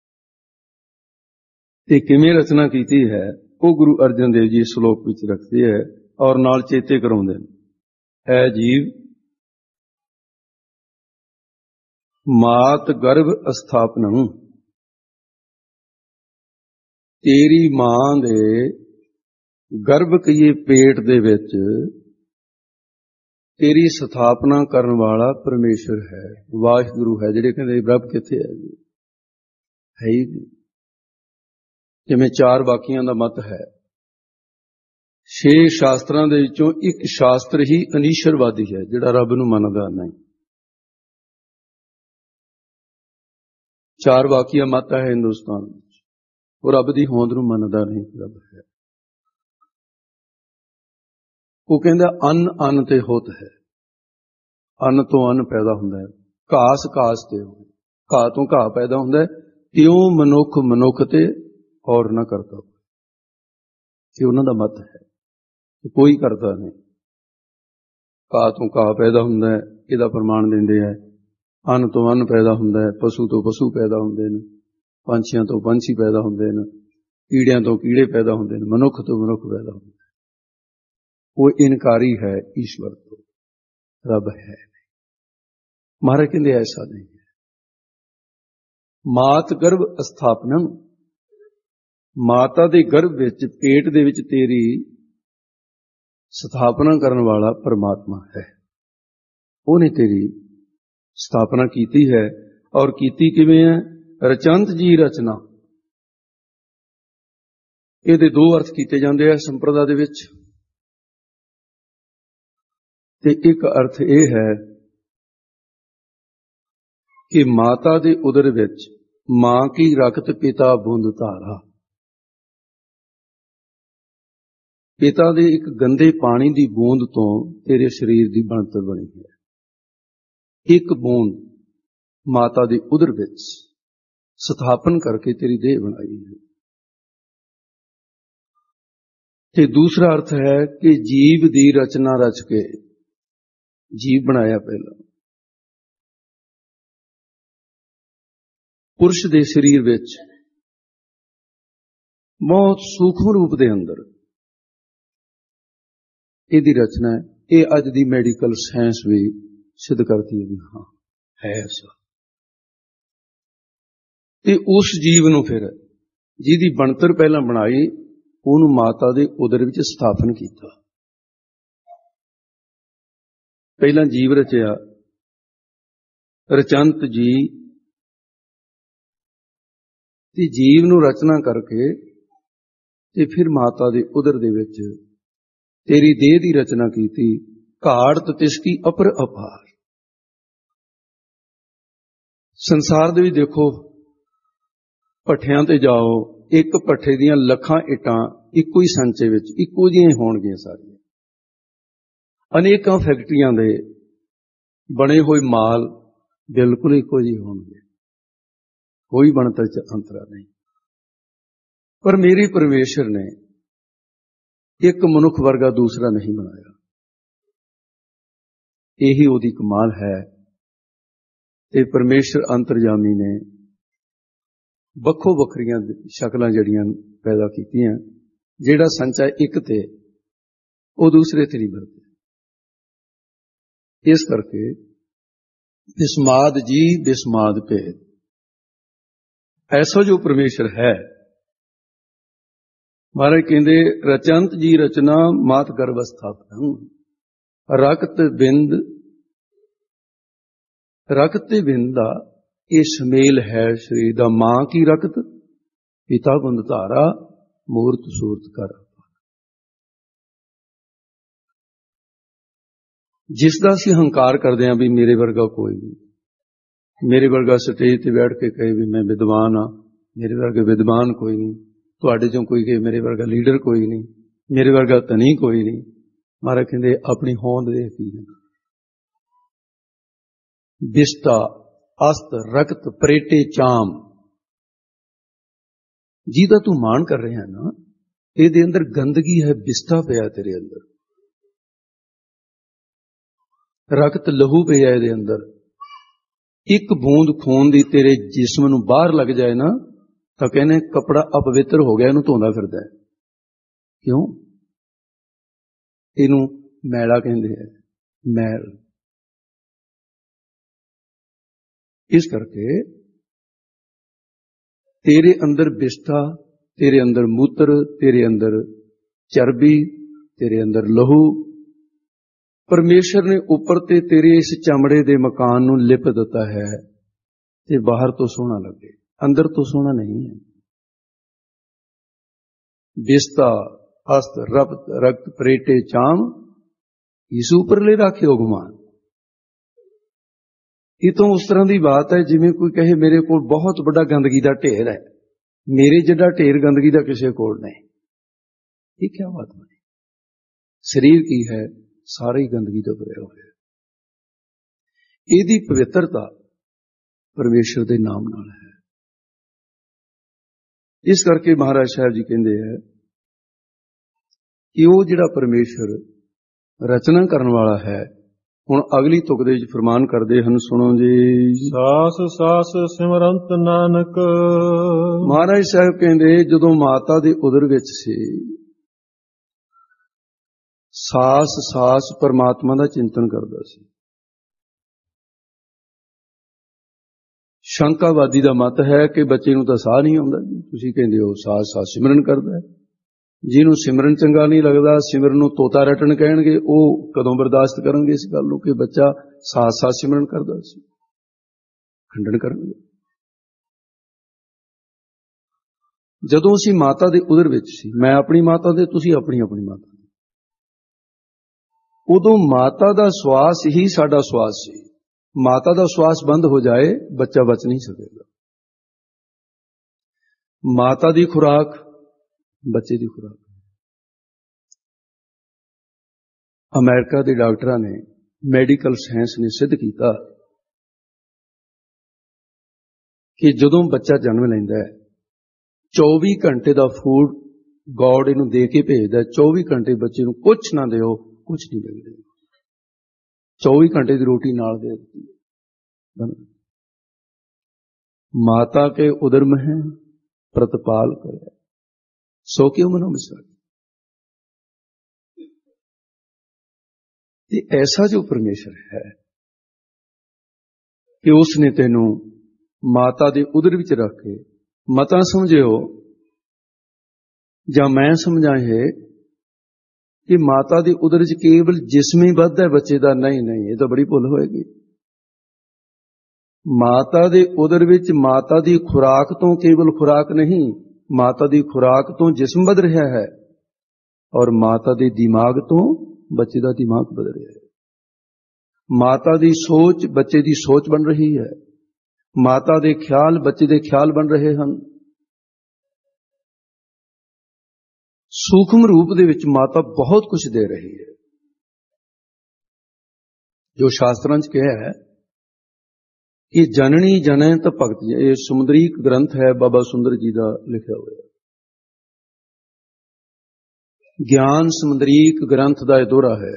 ਤੇ ਕਿਵੇਂ ਰਚਨਾ ਕੀਤੀ ਹੈ ਉਹ ਗੁਰੂ ਅਰਜਨ ਦੇਵ ਜੀ ਸ਼ਲੋਕ ਵਿੱਚ ਰੱਖਦੇ ਹੈ ਔਰ ਨਾਲ ਚੇਤੇ ਕਰਾਉਂਦੇ ਨੇ। ਐ ਜੀਵ ਮਾਤ ਗਰਭ ਅਸਥਾਪਨੰ, ਤੇਰੀ ਮਾਂ ਦੇ ਗਰਭ ਕਹੀਏ ਪੇਟ ਦੇ ਵਿੱਚ ਤੇਰੀ ਸਥਾਪਨਾ ਕਰਨ ਵਾਲਾ ਪਰਮੇਸ਼ਰ ਹੈ, ਵਾਹਿਗੁਰੂ ਹੈ। ਜਿਹੜੇ ਕਹਿੰਦੇ ਰੱਬ ਕਿੱਥੇ ਹੈ ਜੀ, ਹੈ ਹੀ ਨਹੀਂ। ਜਿਵੇਂ ਚਾਰ ਬਾਕੀਆਂ ਦਾ ਮਤ ਹੈ, ਛੇ ਸ਼ਾਸਤਰਾਂ ਦੇ ਵਿੱਚੋਂ ਇੱਕ ਸ਼ਾਸਤਰ ਹੀ ਅਨੀਸ਼ਰਵਾਦੀ ਹੈ, ਜਿਹੜਾ ਰੱਬ ਨੂੰ ਮੰਨਦਾ ਨਹੀਂ। ਚਾਰ ਬਾਕੀਆਂ ਮਤ ਹੈ ਹਿੰਦੁਸਤਾਨ ਵਿੱਚ, ਉਹ ਰੱਬ ਦੀ ਹੋਂਦ ਨੂੰ ਮੰਨਦਾ ਨਹੀਂ ਰੱਬ ਹੈ। ਉਹ ਕਹਿੰਦਾ ਅੰਨ ਅੰਨ ਤੇ ਹੋਤ ਹੈ, ਅੰਨ ਤੋਂ ਅੰਨ ਪੈਦਾ ਹੁੰਦਾ ਹੈ, ਘਾਸ ਘਾਸ ਤੇ ਘਾਹ ਤੋਂ ਘਾਹ ਪੈਦਾ ਹੁੰਦਾ ਹੈ, ਤਿਉਂ ਮਨੁੱਖ ਮਨੁੱਖ ਤੇ ਔਰ ਨਾ ਕਰਦਾ। ਇਹ ਉਹਨਾਂ ਦਾ ਮਤ ਹੈ ਕਿ ਕੋਈ ਕਰਦਾ ਨਹੀਂ। ਘਾਹ ਤੋਂ ਘਾਹ ਪੈਦਾ ਹੁੰਦਾ ਹੈ, ਇਹਦਾ ਪ੍ਰਮਾਣ ਦਿੰਦੇ ਹੈ। ਅੰਨ ਤੋਂ ਅੰਨ ਪੈਦਾ ਹੁੰਦਾ ਹੈ, ਪਸ਼ੂ ਤੋਂ ਪਸ਼ੂ ਪੈਦਾ ਹੁੰਦੇ ਨੇ, ਪੰਛੀਆਂ ਤੋਂ ਪੰਛੀ ਪੈਦਾ ਹੁੰਦੇ ਨੇ, ਕੀੜਿਆਂ ਤੋਂ ਕੀੜੇ ਪੈਦਾ ਹੁੰਦੇ ਨੇ, ਮਨੁੱਖ ਤੋਂ ਮਨੁੱਖ ਪੈਦਾ ਹੁੰਦੇ ਨੇ। ਉਹ ਇਨਕਾਰੀ ਹੈ ਈਸ਼ਵਰ ਤੋਂ, ਰੱਬ ਹੈ ਨਹੀਂ। ਮਹਾਰਾਜ ਕਹਿੰਦੇ ਐਸਾ ਨਹੀਂ ਹੈ। ਮਾਤ ਗਰਭ ਅਸਥਾਪਨੰ, ਮਾਤਾ ਦੇ ਗਰਭ ਵਿੱਚ, ਪੇਟ ਦੇ ਵਿੱਚ ਤੇਰੀ ਸਥਾਪਨਾ ਕਰਨ ਵਾਲਾ ਪਰਮਾਤਮਾ ਹੈ। ਉਹਨੇ ਤੇਰੀ ਸਥਾਪਨਾ ਕੀਤੀ ਹੈ। ਔਰ ਕੀਤੀ ਕਿਵੇਂ ਹੈ? ਰਚੰਤ ਜੀ ਰਚਨਾ। ਇਹਦੇ ਦੋ ਅਰਥ ਕੀਤੇ ਜਾਂਦੇ ਆ ਸੰਪਰਦਾ ਦੇ ਵਿੱਚ। ਤੇ ਇੱਕ ਅਰਥ ਇਹ ਹੈ ਕਿ ਮਾਤਾ ਦੇ ਉਦਰ ਵਿੱਚ ਮਾਂ ਕੀ ਰਕਤ ਪਿਤਾ ਬੂੰਦ ਧਾਰਾ, ਪਿਤਾ ਦੇ ਇੱਕ ਗੰਦੇ ਪਾਣੀ ਦੀ ਬੂੰਦ ਤੋਂ ਤੇਰੇ ਸਰੀਰ ਦੀ ਬਣਤਰ ਬਣੀ ਹੈ। ਇੱਕ ਬੂੰਦ ਮਾਤਾ ਦੇ ਉਦਰ ਵਿੱਚ ਸਥਾਪਨ ਕਰਕੇ ਤੇਰੀ ਦੇਹ ਬਣਾਈ ਹੈ। ਤੇ ਦੂਸਰਾ ਅਰਥ ਹੈ ਕਿ ਜੀਵ ਦੀ ਰਚਨਾ ਰਚ ਕੇ ਜੀਵ ਬਣਾਇਆ ਪਹਿਲਾਂ। ਪੁਰਸ਼ ਦੇ ਸਰੀਰ ਵਿੱਚ ਬਹੁਤ ਸੂਖਮ ਰੂਪ ਦੇ ਅੰਦਰ ਇਹਦੀ ਰਚਨਾ ਹੈ। ਇਹ ਅੱਜ ਦੀ ਮੈਡੀਕਲ ਸਾਇੰਸ ਵੀ ਸਿੱਧ ਕਰਦੀ ਹੈ ਵੀ ਹਾਂ ਹੈ ਐਸਾ। ਤੇ ਉਸ ਜੀਵ ਨੂੰ ਫਿਰ ਜਿਹਦੀ ਬਣਤਰ ਪਹਿਲਾਂ ਬਣਾਈ, ਉਹਨੂੰ ਮਾਤਾ ਦੇ ਉਦਰ ਵਿੱਚ ਸਥਾਪਨ ਕੀਤਾ। ਪਹਿਲਾਂ ਜੀਵ ਰਚਿਆ, ਰਚੰਤ ਜੀ, ਤੇ ਜੀਵ ਨੂੰ ਰਚਨਾ ਕਰਕੇ ਤੇ ਫਿਰ ਮਾਤਾ ਦੇ ਉਦਰ ਦੇ ਵਿੱਚ ਤੇਰੀ ਦੇਹ ਦੀ ਰਚਨਾ ਕੀਤੀ। ਘਾੜਤ ਤਿਸਕੀ ਅਪਰ ਅਪਾਰ। ਸੰਸਾਰ ਦੇ ਵੀ ਦੇਖੋ, ਭੱਠਿਆਂ ਤੇ ਜਾਓ, ਇੱਕ ਭੱਠੇ ਦੀਆਂ ਲੱਖਾਂ ਇੱਟਾਂ ਇੱਕੋ ਹੀ ਸਾਂਚੇ ਵਿੱਚ ਇੱਕੋ ਜਿਹੀਆਂ ਹੋਣਗੀਆਂ ਸਾਰੀਆਂ। ਅਨੇਕਾਂ ਫੈਕਟਰੀਆਂ ਦੇ ਬਣੇ ਹੋਏ ਮਾਲ ਬਿਲਕੁਲ ਇੱਕੋ ਜਿਹੇ ਹੋਣਗੇ, ਕੋਈ ਬਣਤਰ ਚ ਅੰਤਰਾ ਨਹੀਂ। ਪਰ ਮੇਰੇ ਪਰਮੇਸ਼ਰ ਨੇ ਇੱਕ ਮਨੁੱਖ ਵਰਗਾ ਦੂਸਰਾ ਨਹੀਂ ਬਣਾਇਆ। ਇਹੀ ਉਹਦੀ ਕਮਾਲ ਹੈ। ਤੇ ਪਰਮੇਸ਼ਰ ਅੰਤਰਜਾਮੀ ਨੇ ਵੱਖੋ ਵੱਖਰੀਆਂ ਸ਼ਕਲਾਂ ਜਿਹੜੀਆਂ ਪੈਦਾ ਕੀਤੀਆਂ, ਜਿਹੜਾ ਸੰਚਾ ਇੱਕ ਤੇ ਉਹ ਦੂਸਰੇ ਤੇ ਨਹੀਂ ਵਰਤੇ। ਇਸ ਕਰਕੇ ਬਿਸਮਾਦ ਜੀ ਬਿਸਮਾਦ ਭੇਦ, ਐਸਾ ਜੋ ਪਰਮੇਸ਼ਰ ਹੈ। ਮਹਾਰਾਜ ਕਹਿੰਦੇ ਰਚੰਤ ਜੀ ਰਚਨਾ ਮਾਤ ਗਰਭ ਸਥਾਪਨ। ਰਕਤ ਬਿੰਦ, ਰਕਤ ਤੇ ਬਿੰਦ ਦਾ ਇਹ ਸਮੇਲ ਹੈ ਸਰੀਰ ਦਾ। ਮਾਂ ਕੀ ਰਕਤ, ਪਿਤਾ ਬੁੰਦ ਧਾਰਾ, ਮੂਰਤ ਸੂਰਤ ਕਰ। ਜਿਸ ਦਾ ਅਸੀਂ ਹੰਕਾਰ ਕਰਦੇ ਹਾਂ ਵੀ ਮੇਰੇ ਵਰਗਾ ਕੋਈ ਨਹੀਂ, ਮੇਰੇ ਵਰਗਾ ਸਟੇਜ ਤੇ ਬੈਠ ਕੇ ਕਹੇ ਵੀ ਮੈਂ ਵਿਦਵਾਨ ਹਾਂ, ਮੇਰੇ ਵਰਗਾ ਵਿਦਵਾਨ ਕੋਈ ਨਹੀਂ, ਤੁਹਾਡੇ ਚੋਂ ਕੋਈ ਕਹੇ ਮੇਰੇ ਵਰਗਾ ਲੀਡਰ ਕੋਈ ਨਹੀਂ, ਮੇਰੇ ਵਰਗਾ ਧਨੀ ਕੋਈ ਨਹੀਂ। ਮਹਾਰਾਜ ਕਹਿੰਦੇ ਆਪਣੀ ਹੋਂਦ ਦੇਖ ਕੀ ਹੈ। ਬਿਸਤਾ ਅਸਤ ਰਕਤ ਪ੍ਰੇਟੇ ਚਾਮ, ਜਿਹਦਾ ਤੂੰ ਮਾਣ ਕਰ ਰਿਹਾ ਨਾ, ਇਹਦੇ ਅੰਦਰ ਗੰਦਗੀ ਹੈ, ਬਿਸਤਾ ਪਿਆ ਤੇਰੇ ਅੰਦਰ, ਰਕਤ ਲਹੂ ਪਿਆ ਇਹਦੇ ਅੰਦਰ। ਇੱਕ ਬੂੰਦ ਖੂਨ ਦੀ ਤੇਰੇ ਜਿਸਮ ਨੂੰ ਬਾਹਰ ਲੱਗ ਜਾਏ ਨਾ, ਤਾਂ ਕਹਿੰਦੇ ਕੱਪੜਾ ਅਪਵਿੱਤਰ ਹੋ ਗਿਆ, ਇਹਨੂੰ ਧੋਂਦਾ ਫਿਰਦਾ ਹੈ। ਕਿਉਂ? ਇਹਨੂੰ ਮੈਲਾ ਕਹਿੰਦੇ ਹੈ, ਮੈਲ। ਇਸ ਕਰਕੇ ਤੇਰੇ ਅੰਦਰ ਬਿਸਤਾ, ਤੇਰੇ ਅੰਦਰ ਮੂਤਰ, ਤੇਰੇ ਅੰਦਰ ਚਰਬੀ, ਤੇਰੇ ਅੰਦਰ ਲਹੂ। ਪਰਮੇਸ਼ਰ ਨੇ ਉੱਪਰ ਤੇ ਤੇਰੇ ਇਸ ਚਮੜੇ ਦੇ ਮਕਾਨ ਨੂੰ ਲਿਪ ਦਿੱਤਾ ਹੈ ਤੇ ਬਾਹਰ ਤੋਂ ਸੋਹਣਾ ਲੱਗੇ, ਅੰਦਰ ਤੋਂ ਸੋਹਣਾ ਨਹੀਂ ਹੈ। ਬਿਸਤਾ ਅਸਤ ਰਕਤ ਰਕਤ ਪ੍ਰੇਟੇ ਚਾਮ, ਇਸ ਉੱਪਰਲੇ ਰਾਖਿਓ ਗੁਮਾਨ। ਇਹ ਤਾਂ ਉਸ ਤਰ੍ਹਾਂ ਦੀ ਬਾਤ ਹੈ ਜਿਵੇਂ ਕੋਈ ਕਹੇ ਮੇਰੇ ਕੋਲ ਬਹੁਤ ਵੱਡਾ ਗੰਦਗੀ ਦਾ ਢੇਰ ਹੈ, मेरे जिड्डा ढेर गंदगी का किसी कोल नहीं। ये क्या बात बनी? शरीर की है, सारी गंदगी तो भरिया होया। ਇਹਦੀ पवित्रता परमेश्वर के नाम नाल है। इस करके महाराज साहब जी कहते हैं कि वो जिहड़ा परमेश्वर रचना करने वाला है, हुण अगली तुक दे विच फरमान करते हैं, सुनो जी। सास सास सिमरंत नानक। महाराज साहब कहते जदों माता दे उदर विच सी, सास सास परमात्मा का चिंतन करता सी। शंकावादी का मत है कि बच्चे नूं तां साह नहीं आउंदा जी, तुसीं कहंदे हो सास सास सिमरन करदा है। जिन्हों सिमरन चंगा नहीं लगता, सिमरन नूं तोता रटन कहणगे, वो कदों बर्दाश्त करनगे इस गल नूं कि बच्चा सास सास सिमरन करदा सी? खंडन करनगे। जदों असीं माता दे उदर विच सी, मैं अपनी माता दे, तुसीं अपनी अपनी माता दे, उदों माता दा श्वास ही साडा श्वास सी। माता का श्वास बंद हो जाए, बच्चा बच नहीं सकेगा। माता की खुराक बच्चे की खुराक। अमेरिका के डॉक्टरों ने, मेडिकल साइंस ने सिद्ध किया कि जदों बच्चा जन्म लैंदा है, चौबी घंटे का फूड गॉड इनू दे के भेजदा है। चौबी घंटे बच्चे नूं कुछ ना दिओ, कुछ नहीं बिगड़ेगा। चौबी घंटे की रोटी नाल दे दी। माता के उदर में है प्रतिपाल करे, सो क्यों मनो मिसाल। ऐसा जो परमेश्वर है कि उसने तेनू माता के उदर विच रख के, मता समझियो जां मैं समझाए कि माता के उदर च केवल जिस्म ही वधदा है बच्चे का। नहीं नहीं, ये तो बड़ी भुल होएगी। माता के उदर विच माता की खुराक तो केवल खुराक नहीं, माता की खुराक तो जिस्म बध रहा है, और माता के दिमाग तो बच्चे का दिमाग बध रहा है। माता की सोच बच्चे की सोच बन रही है, माता के ख्याल बच्चे के ख्याल बन रहे हैं। सूक्ष्म रूप दे विच माता बहुत कुछ दे रही है। जो शास्त्रां च कहा है कि जननी जनै त भगत, ये सुंदरीक ग्रंथ है, बाबा सुंदर जी का लिखा हुआ। ज्ञान सुंदरीक ग्रंथ का दोहरा है।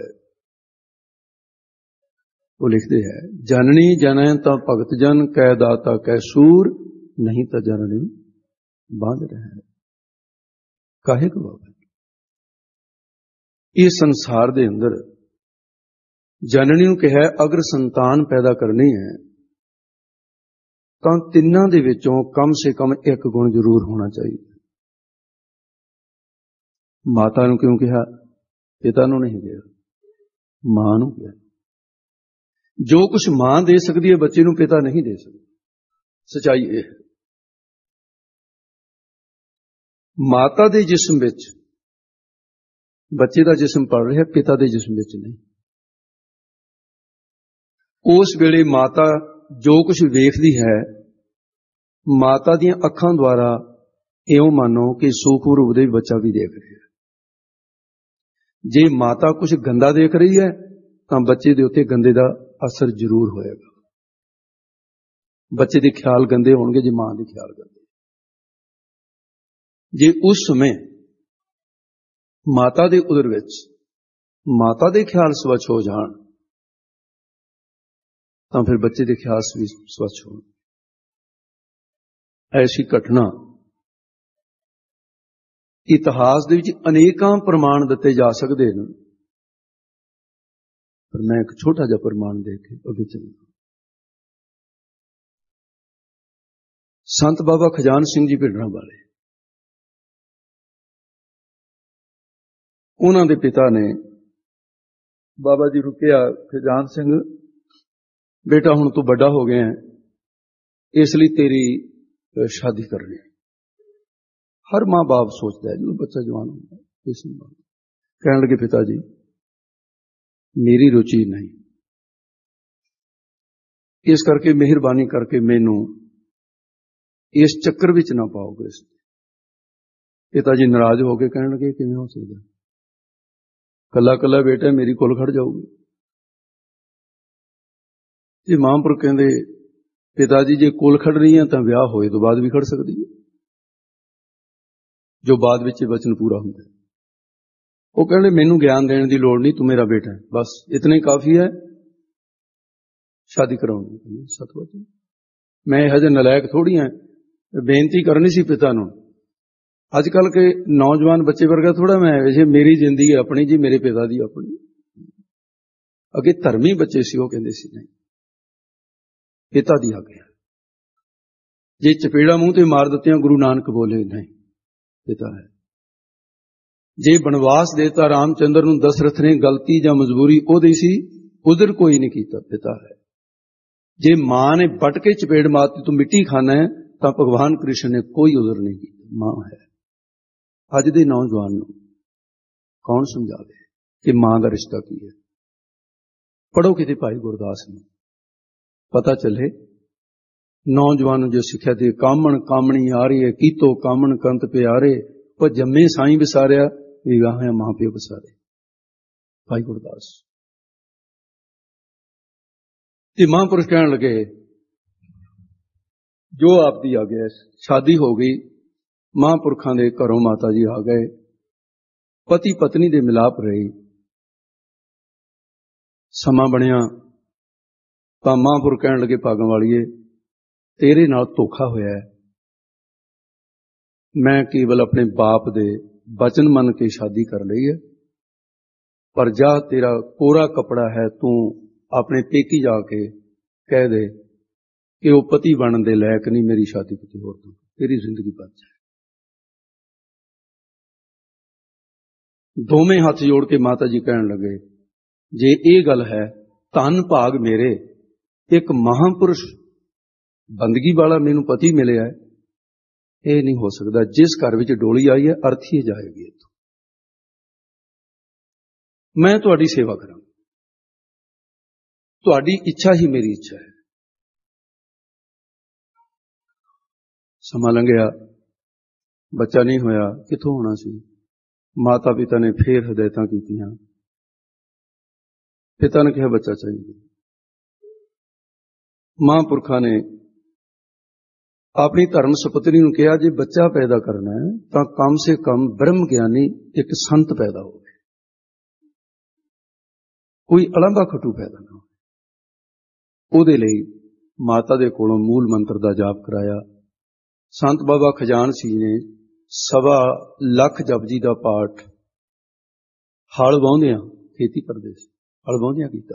वो लिखते हैं, जननी जनै त भगत जन, कै दाता कै सूर, नहीं तो जननी बांध रहे। काहे को बाबा इस संसार दे अंदर जननी नूं कहा अगर संतान पैदा करनी है तो तिन्नां दे विचों कम से कम एक गुण जरूर होना चाहिए। माता नूं क्यों कहा? पिता नूं नहीं कहा, मां नूं कहा। जो कुछ मां दे सकती है बच्चे नूं पिता नहीं दे सकती। सच्चाई यह है। माता दे जिस्म विच बच्चे का जिस्म पल रहा, पिता के जिस्म विच नहीं। उस वेले माता जो कुछ वेखदी है, माता दी अखां द्वारा इउं मानो कि सूक्ष्म रूप दे बच्चा भी देख रहा है। जे माता कुछ गंदा देख रही है तो बच्चे दे उत्ते गंदे का असर जरूर होएगा। बच्चे के ख्याल गंदे होणगे जे मां के ख्याल गंदे। जे उस समय माता दे उदर विच माता दे ख्याल स्वच्छ हो जाण तो फिर बच्चे के ख्याल भी स्वच्छ हो। ऐसी घटना इतिहास दे विच अनेकां प्रमाण दिते जा सकते हैं, पर मैं एक छोटा जिहा प्रमाण दे के अगे चलूंगा। संत बाबा खजान सिंह जी भिंडरां वाले, उन्हां दे पिता ने बाबा जी नूं कहा, खजान सिंह बेटा हुण तू बड़ा हो गया है, इसलिए तेरी शादी करनी। हर मां बाप सोचता है जो बच्चा जवान होता है इस कहने लगे पिताजी मेरी रुचि नहीं, इस करके मेहरबानी करके मैनू इस चक्कर विच ना पाओगे। पिता जी नाराज हो के कहण लगे किवें हो सकदा, कला कला बेटा मेरी कुल खड़ जाऊगी। जे महांपुरख कहंदे पिता जी जे कुल खड़ रही है तो विआह होए तो बाद भी खड़ सकती है, जो बाद विच वचन पूरा हुंदा है। वो कहंदे मैनूं ज्ञान देने की लोड़ नहीं, तू मेरा बेटा है, बस इतना ही काफी है शादी कराउणी। सतवचन मैं हजे नलायक थोड़ी है, बेनती करनी सी पिता नूं। अजकल के नौजवान बच्चे वर्गा थोड़ा मैं, वैसे मेरी जिंदगी अपनी जी, मेरे पिता दी अपनी। अगे धर्मी बच्चे सी, वो कहंदे सी नहीं पिता दी आज्ञा, जे चपेड़ा मूंह ते मार दित्तियां गुरु नानक बोले नहीं पिता है। जे बनवास देता रामचंद्र नूं दशरथ ने गलती जां मजबूरी ओहदी सी, उधर कोई नहीं कीता, पिता है। जे मां ने बट के चपेड़ मारती तू मिट्टी खाना है, तो भगवान कृष्ण ने कोई उधर नहीं किया, मां है। अज दे नौजवान नूं कौन समझावे कि मां का रिश्ता की है। पढ़ो किते भाई गुरदास नूं, पता चले नौजवान जो सिक्ख्या दी कामण कामणी आ रही है, कीतो कामण कंत प्यारे, पर जम्मे साईं विसारिया विवाह मां प्यो विसारे। भाई गुरदास ते महापुरुष कहण लगे जो आपदी आ गया, शादी हो गई, महापुरखां दे घरों माता जी आ गए, पति पत्नी दे मिलाप रही, समा बनिया तां महापुरुष कहण लगे भागण वालीए तेरे नाल धोखा होया है, मैं केवल अपने बाप दे वचन मन के शादी कर लई है, पर जा तेरा कोरा कपड़ा है, तू अपने पेकी जाके कह दे कि वो पति बनने दे लायक नहीं, मेरी शादी किसी होर तो, तेरी जिंदगी बच जाए। दोवें हाथ जोड़ के माता जी कहण लगे जे ये गल है, धन भाग मेरे, एक महापुरुष बंदगी वाला मैनू पति मिले है, ये नहीं हो सकता। जिस घर विच डोली आई है अर्थी जाएगी, मैं तुहाडी सेवा करा, तुहाडी इच्छा ही मेरी इच्छा है। समा लंघिया, बच्चा नहीं होया, कित्थों होना सी। माता पिता ने फिर हिदायतां कीतियां, पिता ने कहा बच्चा चाहिए। महापुरखा ने अपनी धर्म सपत्नी नूं कहा जे बच्चा पैदा करना है तो कम से कम ब्रह्म ज्ञानी एक संत पैदा हो, कोई अलंबा खटू पैदा ना हो। उहदे लई माता दे कोलों मूल मंत्र दा जाप कराया। संत बाबा खजान सी ने सवा लख जपजी दा पाठ हल वाहुंदियां, खेती करदे सी, हल वाहुंदियां कीता,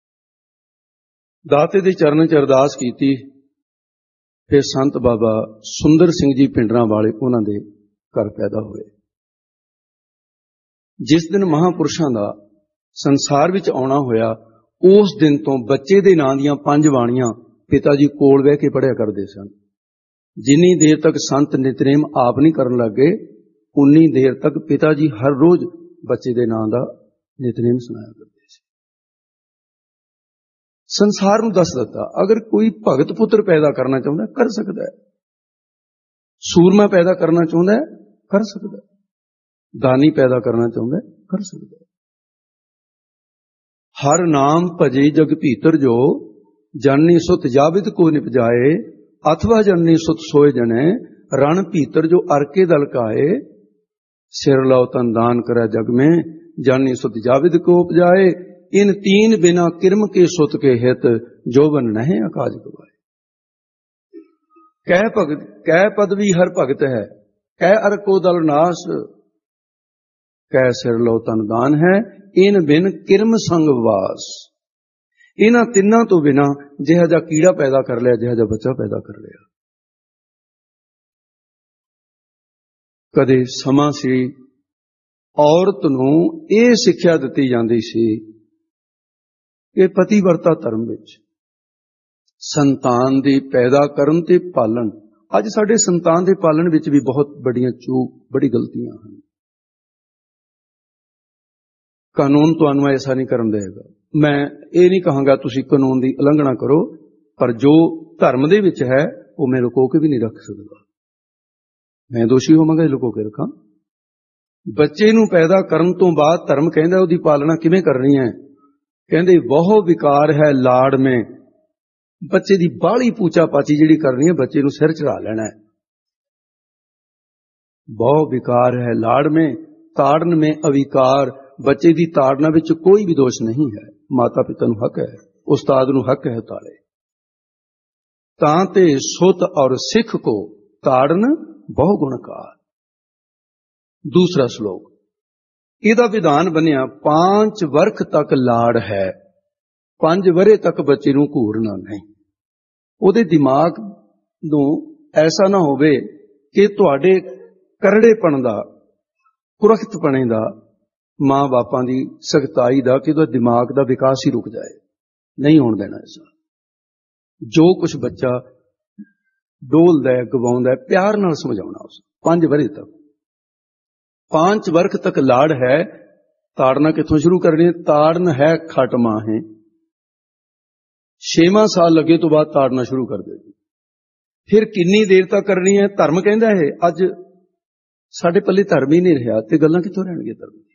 दाते दे चरण च अरदास कीती। फिर संत बाबा सुंदर सिंह जी पिंडरां वाले उन्हां दे घर पैदा होए। जिस दिन महापुरुषां दा संसार विच आउणा होया, उस दिन तो बच्चे दे नां दीयां पंज बाणियां पिता जी कोल बह के पढ़िया करदे सन। जिन्नी देर तक संत नितनेम आप नहीं करन लग गए, उन्नी देर तक पिता जी हर रोज बच्चे दे नां दा नितनेम सुनाया करदे सी। संसार नूं दस दिता, अगर कोई भगत पुत्र पैदा करना चाहुंदा है कर सकदा है, सूरमा पैदा करना चाहुंदा है कर सकदा है, दानी पैदा करना चाहुंदा है कर सकदा है। हर नाम भजे जग भीतर जो, जननी सुत जाविद को निपजाए, अथवा जननी सुत सोए जने, रण भीतर जो अरके दल काए, सिर लो तन दान करे जग में, जननी सुत जाविद को उपजाए, इन तीन बिना किरम के सुत के हित, जोबन नहीं अकाज गवाए। कह भगत कह पदवी हर भगत है, कह अर को दल नाश, कह सिर लो तन दान है, इन बिन किरम संग वास। इन्हां तिन्हां तो बिना जिहा जा कीड़ा पैदा कर लिया, जिहा जा बच्चा पैदा कर लिया। कदे समा सी औरत नूं इह सिक्ख्या दित्ती जांदी सी कि पतिवर्ता धर्म विच संतान दी पैदा करन ते पालन। अज साडे संतान दे पालन विच भी बहुत बड़ियां चूक, बड़ी गलतियां हैं। कानून तुहानूं ऐसा नहीं करन देगा। मैं ये नहीं कहांगा तुसीं कानून की उलंघना करो, पर जो धर्म दे विच है वो मैं लुको के भी नहीं रख सकदा। मैं दोषी होवांगा लुको के रखां। बच्चे नूं पैदा करन तो बाद धर्म कहंदा उहदी पालना किवें करनी है। कहंदे बहु विकार है लाड़ में, बच्चे दी बाहली पूचा पाची जिहड़ी करनी है, बच्चे नूं सिर चढ़ा लेना है। बहु विकार है लाड़ में, ताड़न में अविकार, बच्चे दी ताड़ना विच कोई भी दोष नहीं है। माता पिता नूं हक है, उस्ताद नूं हक है ताड़े। तां ते सुत और सिख को ताड़न बहु गुणकार। दूसरा श्लोक, इहदा विधान बनिया पांच वर्ख तक लाड़ है, पांच वरे तक बच्चे नूं घूरना नहीं। उहदे दिमाग नूं ऐसा ना होवे कि तुहाडे करड़ेपण दा, कुरख्तपणे दा, मां बापां दी सख्ताई दा कि उहदा दिमाग दा विकास ही रुक जाए। नहीं होण देना ऐसा। जो कुछ बच्चा डोलदा है, गवाउंदा है, प्यार नाल समझाउणा उस पांच वरे तक। पांच वर्ख तक लाड़ है। ताड़ना कित्थों शुरू करनी है? ताड़न है खट माहें। छेवां साल लगे तो बाद ताड़ना शुरू कर देगी। फिर किन्नी देर तक करनी है? धर्म कहंदा है अज साडे पल्ले धर्म ही नहीं रहा ते गल्लां कित्थों रहणगीਆਂ धर्म दी।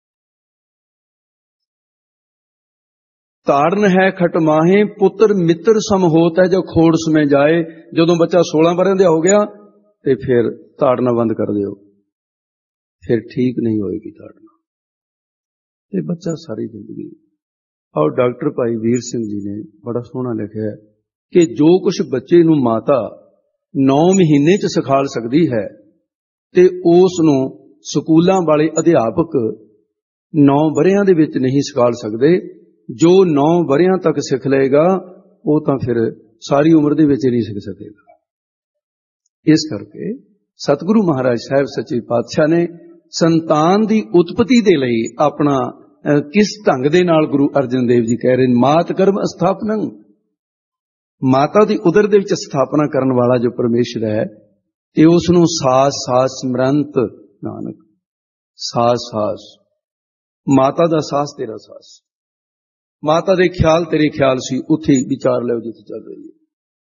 ताड़न है खट माहें, पुत्र मित्र सम होता है जो खोड़स में जाए। जदों बच्चा सोलह बरह दा हो गया ते फिर ताड़ना बंद कर दिओ, फिर ठीक नहीं होएगी ताड़ना। ते बच्चा सारी जिंदगी। और डॉक्टर भाई वीर सिंह जी ने बड़ा सोहना लिखा है कि जो कुछ बच्चे नूं माता नौ महीने च सिखाल सकदी है ते उस नूं स्कूलां वाले अध्यापक नौ वरियां दे विच नहीं सिखाल सकदे। जो नौ वरियां तक सिख लेगा वो तो फिर सारी उम्र दे विच नहीं सिख सकेगा। इस करके सतगुरु महाराज साहब सच्चे पातशाह ने संतान दी उत्पत्ति दे लई अपना किस ढंग दे नाल गुरु अर्जन देव जी कह रहे मात कर्म स्थापनੰ। माता दी उदर दे विच स्थापना करन वाला जो परमेश्वर है ते उस नूं सास सास स्मरंत नानक। सास सास माता दा सास तेरा सास, माता दे ख्याल तेरे ख्याल सी, उत्थे विचार लो जिथे चल रही है।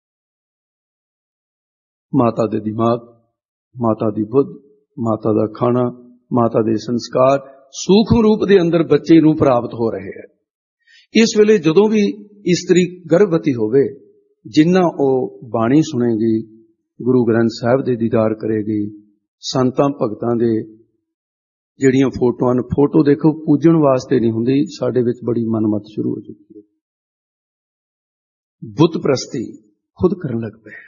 माता दे दिमाग, माता दी बुद्ध, माता दा खाना, माता दे संस्कार सूक्ष्म रूप दे अंदर बच्चे नूं प्राप्त हो रहे हैं। इस वेले जदों भी इस्त्री गर्भवती होवे, जिन्ना ओ बाणी सुनेगी, गुरु ग्रंथ साहिब दे दीदार करेगी, संतां भगतां दे ਜਿਹੜੀਆਂ ਫੋਟੋਆਂ ਨੇ, फोटो देखो पूजन वास्ते नहीं हुंदी, साडे विच बड़ी मनमत शुरू हो चुकी है। बुत प्रस्ती खुद करन लग पए।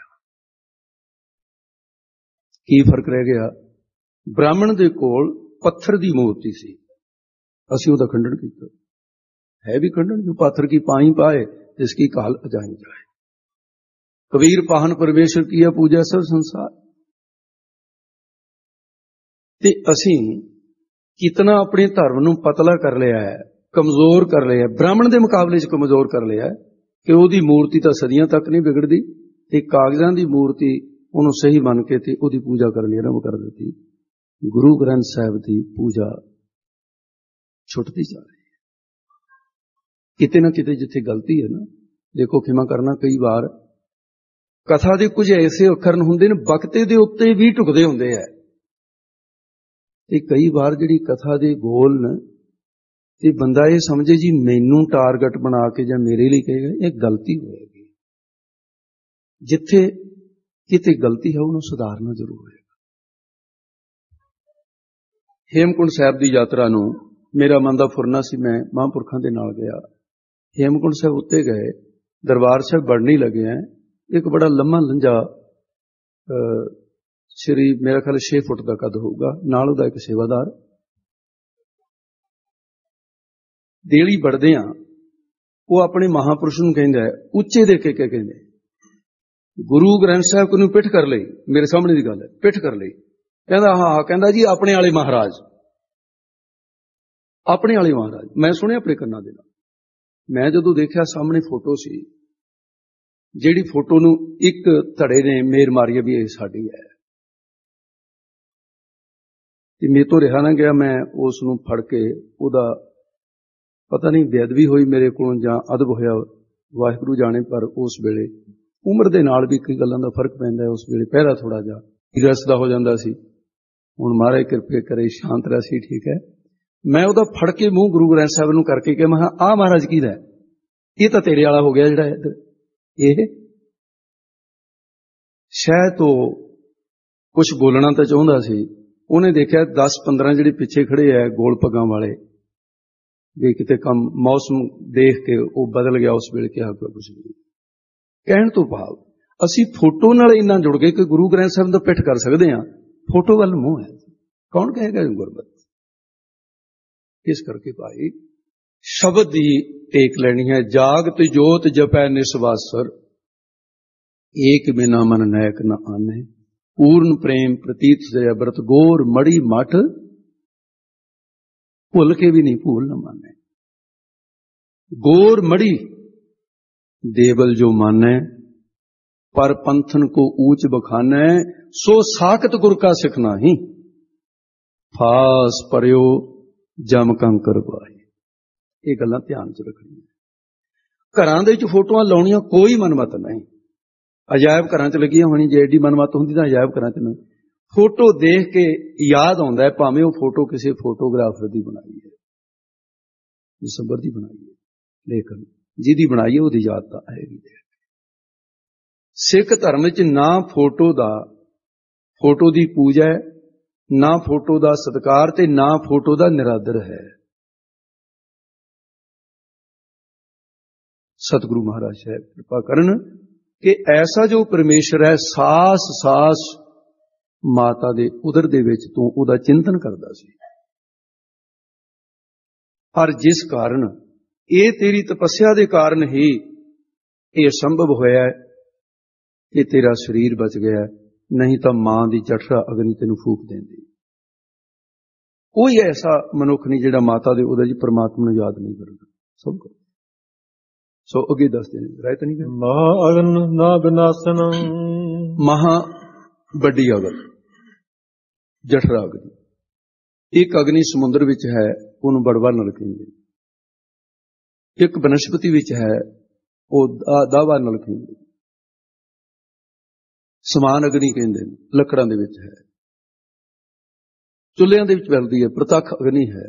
की फर्क रह गया? ब्राह्मण दे कोल पत्थर दी मूर्ति सी, असीं उहदा खंडन कीता। है भी खंडन, जो पाथर की पाई पाए जिसकी काल अजाई जाए। कबीर पाहन परमेश्वर किया पूजा सब संसार। ते असीं कितना अपने धर्म नूं पतला कर लिया है, कमजोर कर लिया है, ब्राह्मण के मुकाबले च कमजोर कर लिया है कि उहदी मूर्ति तो सदियां तक नहीं बिगड़ती, ते कागजां दी मूर्ति उहनूं सही मन के ते उहदी पूजा करनी आरंभ कर दी। गुरु ग्रंथ साहिब की पूजा छुटती जा रही है। किते ना किते जिथे गलती है ना, देखो खिमा करना, कई बार कथा दे कुछ ऐसे अखर हुंदे ने वक्ते दे उत्ते भी टुकदे हुंदे है। ते कई बार जिहड़ी कथा दे बोल न ते बंदा ये समझे जी मैनू टारगेट बना के जां मेरे लिए कहेगा, ये गलती होएगी। जिथे किते गलती है उन्हें सुधारना जरूर होएगा। हेमकुंड साहिब की यात्रा नूं मेरा मन दा फुरना सी, मैं महापुरखां दे नाल गया। हेमकुंड साहिब उत्ते गए, दरबार साहिब बढ़ने लगे हैं। एक बड़ा लम्मा लंजा श्री मेरा ख्याल छे फुट का कद होगा, नाल उहदा एक सेवादार। देली बढ़दे आ वो अपने महापुरुष नूं कहंदा है, उच्चे दे के कहंदे गुरु ग्रंथ साहिब नूं पिठ कर लई, मेरे सामने दी गल है, पिठ कर लई। कहंदा हाँ हाँ, कहंदा जी अपने वाले महाराज, अपने वाले महाराज। मैं सुनिया अपने कन्नां दे नाल। मैं जदों देखिया सामने फोटो सी, जिहड़ी फोटो नूं एक धड़े ने मेर मारी भी ये साडी है, मेरे तो रहा ना गया। मैं उस नूं फड़ के उहदा पता नहीं बेअदबी हुई मेरे कोलों जां अदब होया, वाहिगुरू जाने। पर उस वेले उम्र दे नाल भी कई गल्लां दा फर्क पैंदा है। उस वेले पहरा थोड़ा जा ਰਸ ਦਾ ਹੋ ਜਾਂਦਾ ਸੀ। ਹੁਣ ਮਹਾਰਾਜ ਕਿਰਪੇ ਕਰੇ ਸ਼ਾਂਤ ਰਸੀ, ਠੀਕ ਹੈ। ਮੈਂ ਉਹਦਾ ਫੜ ਕੇ ਮੂੰਹ ਗੁਰੂ ਗ੍ਰੰਥ ਸਾਹਿਬ ਨੂੰ ਕਰਕੇ ਕਿ ਮੈਂ ਕਿਹਾ ਆਹ ਮਹਾਰਾਜ ਕੀ ਦਾ, ਇਹ ਤਾਂ ਤੇਰੇ ਵਾਲਾ ਹੋ ਗਿਆ ਜਿਹੜਾ ਇੱਧਰ। ਇਹ ਸ਼ਾਇਦ ਤੋਂ ਕੁਝ ਬੋਲਣਾ ਤਾਂ ਚਾਹੁੰਦਾ ਸੀ, ਉਹਨੇ ਦੇਖਿਆ ਦਸ ਪੰਦਰਾਂ ਜਿਹੜੇ ਪਿੱਛੇ ਖੜੇ ਆ ਗੋਲ ਪੱਗਾਂ ਵਾਲੇ, ਵੀ ਕਿਤੇ ਕੰਮ ਮੌਸਮ ਦੇਖ ਕੇ ਉਹ ਬਦਲ ਗਿਆ। ਉਸ ਵੇਲੇ ਕਿਹਾ ਕੁਝ ਨਹੀਂ। ਕਹਿਣ ਤੋਂ ਭਾਵ ਅਸੀਂ ਫੋਟੋ ਨਾਲ ਇੰਨਾ ਜੁੜ ਗਏ ਕਿ ਗੁਰੂ ਗ੍ਰੰਥ ਸਾਹਿਬ ਦਾ ਪਿੱਠ ਕਰ ਸਕਦੇ ਹਾਂ, ਫੋਟੋ ਵੱਲ ਮੂੰਹ ਹੈ। ਕੌਣ ਕਹੇਗਾ ਗੁਰਬਤ? ਇਸ ਕਰਕੇ ਭਾਈ ਸ਼ਬਦ ਦੀ ਟੇਕ ਲੈਣੀ ਹੈ। ਜਾਗਤ ਜੋਤ ਜਪੈ ਨਿਸਵਾਸਰ, ਏਕ ਬਿਨਾ ਮਨ ਨਾਇਕ ਨ ਆਨੇ। ਪੂਰਨ ਪ੍ਰੇਮ ਪ੍ਰਤੀਤ ਸੇ ਅਬਰਤ, ਗੋਰ ਮੜੀ ਮਠ ਭੁੱਲ ਕੇ ਵੀ ਨਹੀਂ ਭੂਲ न माने। गोर मड़ी देवल जो माने, पर पंथन को ऊंच बखाने। सो साकत गुर का सिखना ही, फास परयो जम कंकर पाए। ये गल्लां ध्यान च रखनियां। घरां दे विच फोटोआं लाउणियां कोई मनमत नहीं। अजायब घरां च लगियां होणी, जे एडी मनमत हुंदी तां अजायब घरां च नहीं। फोटो देख के याद आउंदा है, भावें वो फोटो किसी फोटोग्राफर की बनाई है, मुसव्वर की बनाई है, लेकिन जिहदी बनाई है उहदी याद तां आएगी। सिख धर्म च ना फोटो दा, फोटो की पूजा है, ना फोटो का सत्कार, ते ना फोटो का निरादर है। सतगुरु महाराज साहब कृपा करन कि ऐसा जो परमेश्वर है, सास सास माता दे उदर दे विच तू उहदा चिंतन करदा सी, और जिस कारण ये तेरी तपस्या दे कारण ही ये संभव होया है कि तेरा शरीर बच गया, नहीं तो मां दी जठरा अग्नि तेनू फूक देंदी। कोई ऐसा मनुख नहीं जिहड़ा माता दे उदर च परमात्मा नूं याद नहीं करदा। सब को सो अगे दसदे ने रायत नहीं कर महा अग्न ना विनाशन, महा बड़ी अग्नि जठरा अग्नि। एक अग्नि समुद्र विच है, उहनूं बड़वा नल कहिंदे। एक बनस्पति विच है, वो दावा नल कहिंदे। समान अग्नि कहिंदे ने, लकड़ां दे विच है, चुल्हियां दे विच बलदी है, प्रतख अग्नि है।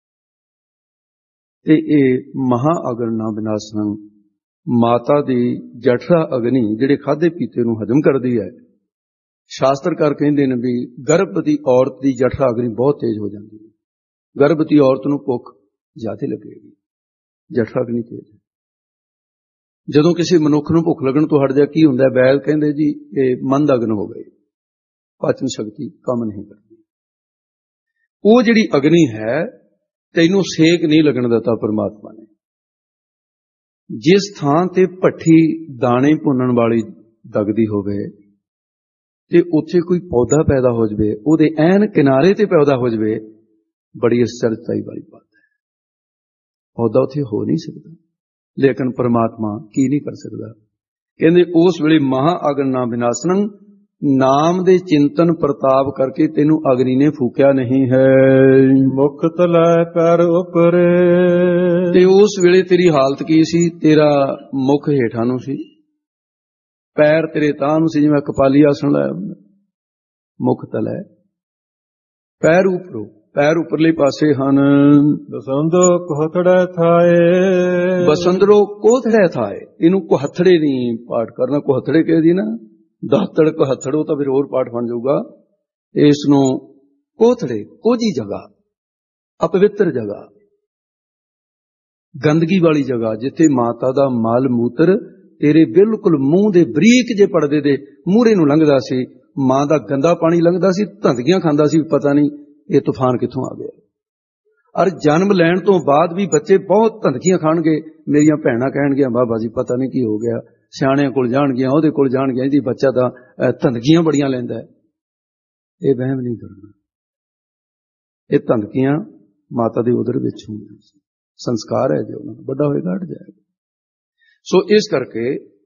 ते ये महा अग्नि ना विनाशन, माता दी जठरा अग्नि जिहड़े खाधे पीते नूं हजम करदी है। शास्त्रकार कहते हैं भी गर्भवती औरत की जठरा अग्नि बहुत तेज हो जाती है। गर्भवती औरत नूं भुख ज्यादा लगेगी, जठरा अग्नि तेज है। जदों किसी मनुख नूं भुख लगन तो हट जाए की हुंदा है, वैद कहते जी ये मंद अग्न हो गई, पाचन शक्ति काम नहीं करती। वो जिहड़ी अग्नि है, तैनूं सेक नहीं लगन दिता परमात्मा ने। जिस थां ते भट्ठी दाने भुनण वाली दगदी होवे ते उत्थे कोई पौधा पैदा हो जाए, उहदे ऐन किनारे ते पैदा हो जाए, बड़ी आश्चर्यताई वाली बात है। पौधा उत्थे हो नहीं सकता, लेकिन परमात्मा की नहीं कर सकता। कहंदे उस वेले महा अग्नि ना विनाशनं, नाम दे चिंतन प्रताप करके तेनू अग्नि ने फूकिया नहीं है। मुख तलै पैर उपरे, ते उस वेले तेरी हालत की सी? तेरा मुख हेठां नूं सी, पैर तेरे तां नूं सी, जिवें कपाली आसन लाया हुंदा। मुख तलै पैर उपरों, पैर उपरले पासे हन। बसंदो कोहथड़े थाए, बसंदरो कोहथड़े थाए। इनू कोहथड़े नहीं पाठ करना, कोहथड़े कह दी ना, दातड़ कोहथड़ो तो फिर होर पाठ बन जाऊगा। इसनू कोहथड़े, कोजी जगह, अपवित्र जगह, गंदगी वाली जगह, जिथे माता दा माल मूत्र तेरे बिल्कुल मूंह दे बरीक जे पड़दे दे मूहरे नूं लंघदा सी। मां दा गंदा पानी लंघदा सी, धंधगियां खांदा सी, पता नहीं ये तूफान कित्थों आ गया। और जन्म लैण तो बाद भी बच्चे बहुत धंधगियां खाणगे। मेरियां भैणां कहणगियां बाबा जी पता नहीं की हो गया, सियाणियां कोल जाणगियां, ओहदे कोल जाणगियां, इहदी बच्चा तां धंधगियां बड़ियां लैंदा है। ये वहम नहीं करना, ये धंधगियां माता दे उदर विच होंदियां, संस्कार है जो उन्हां दा बड़ा होएगा हट जाएगा। सो इस करके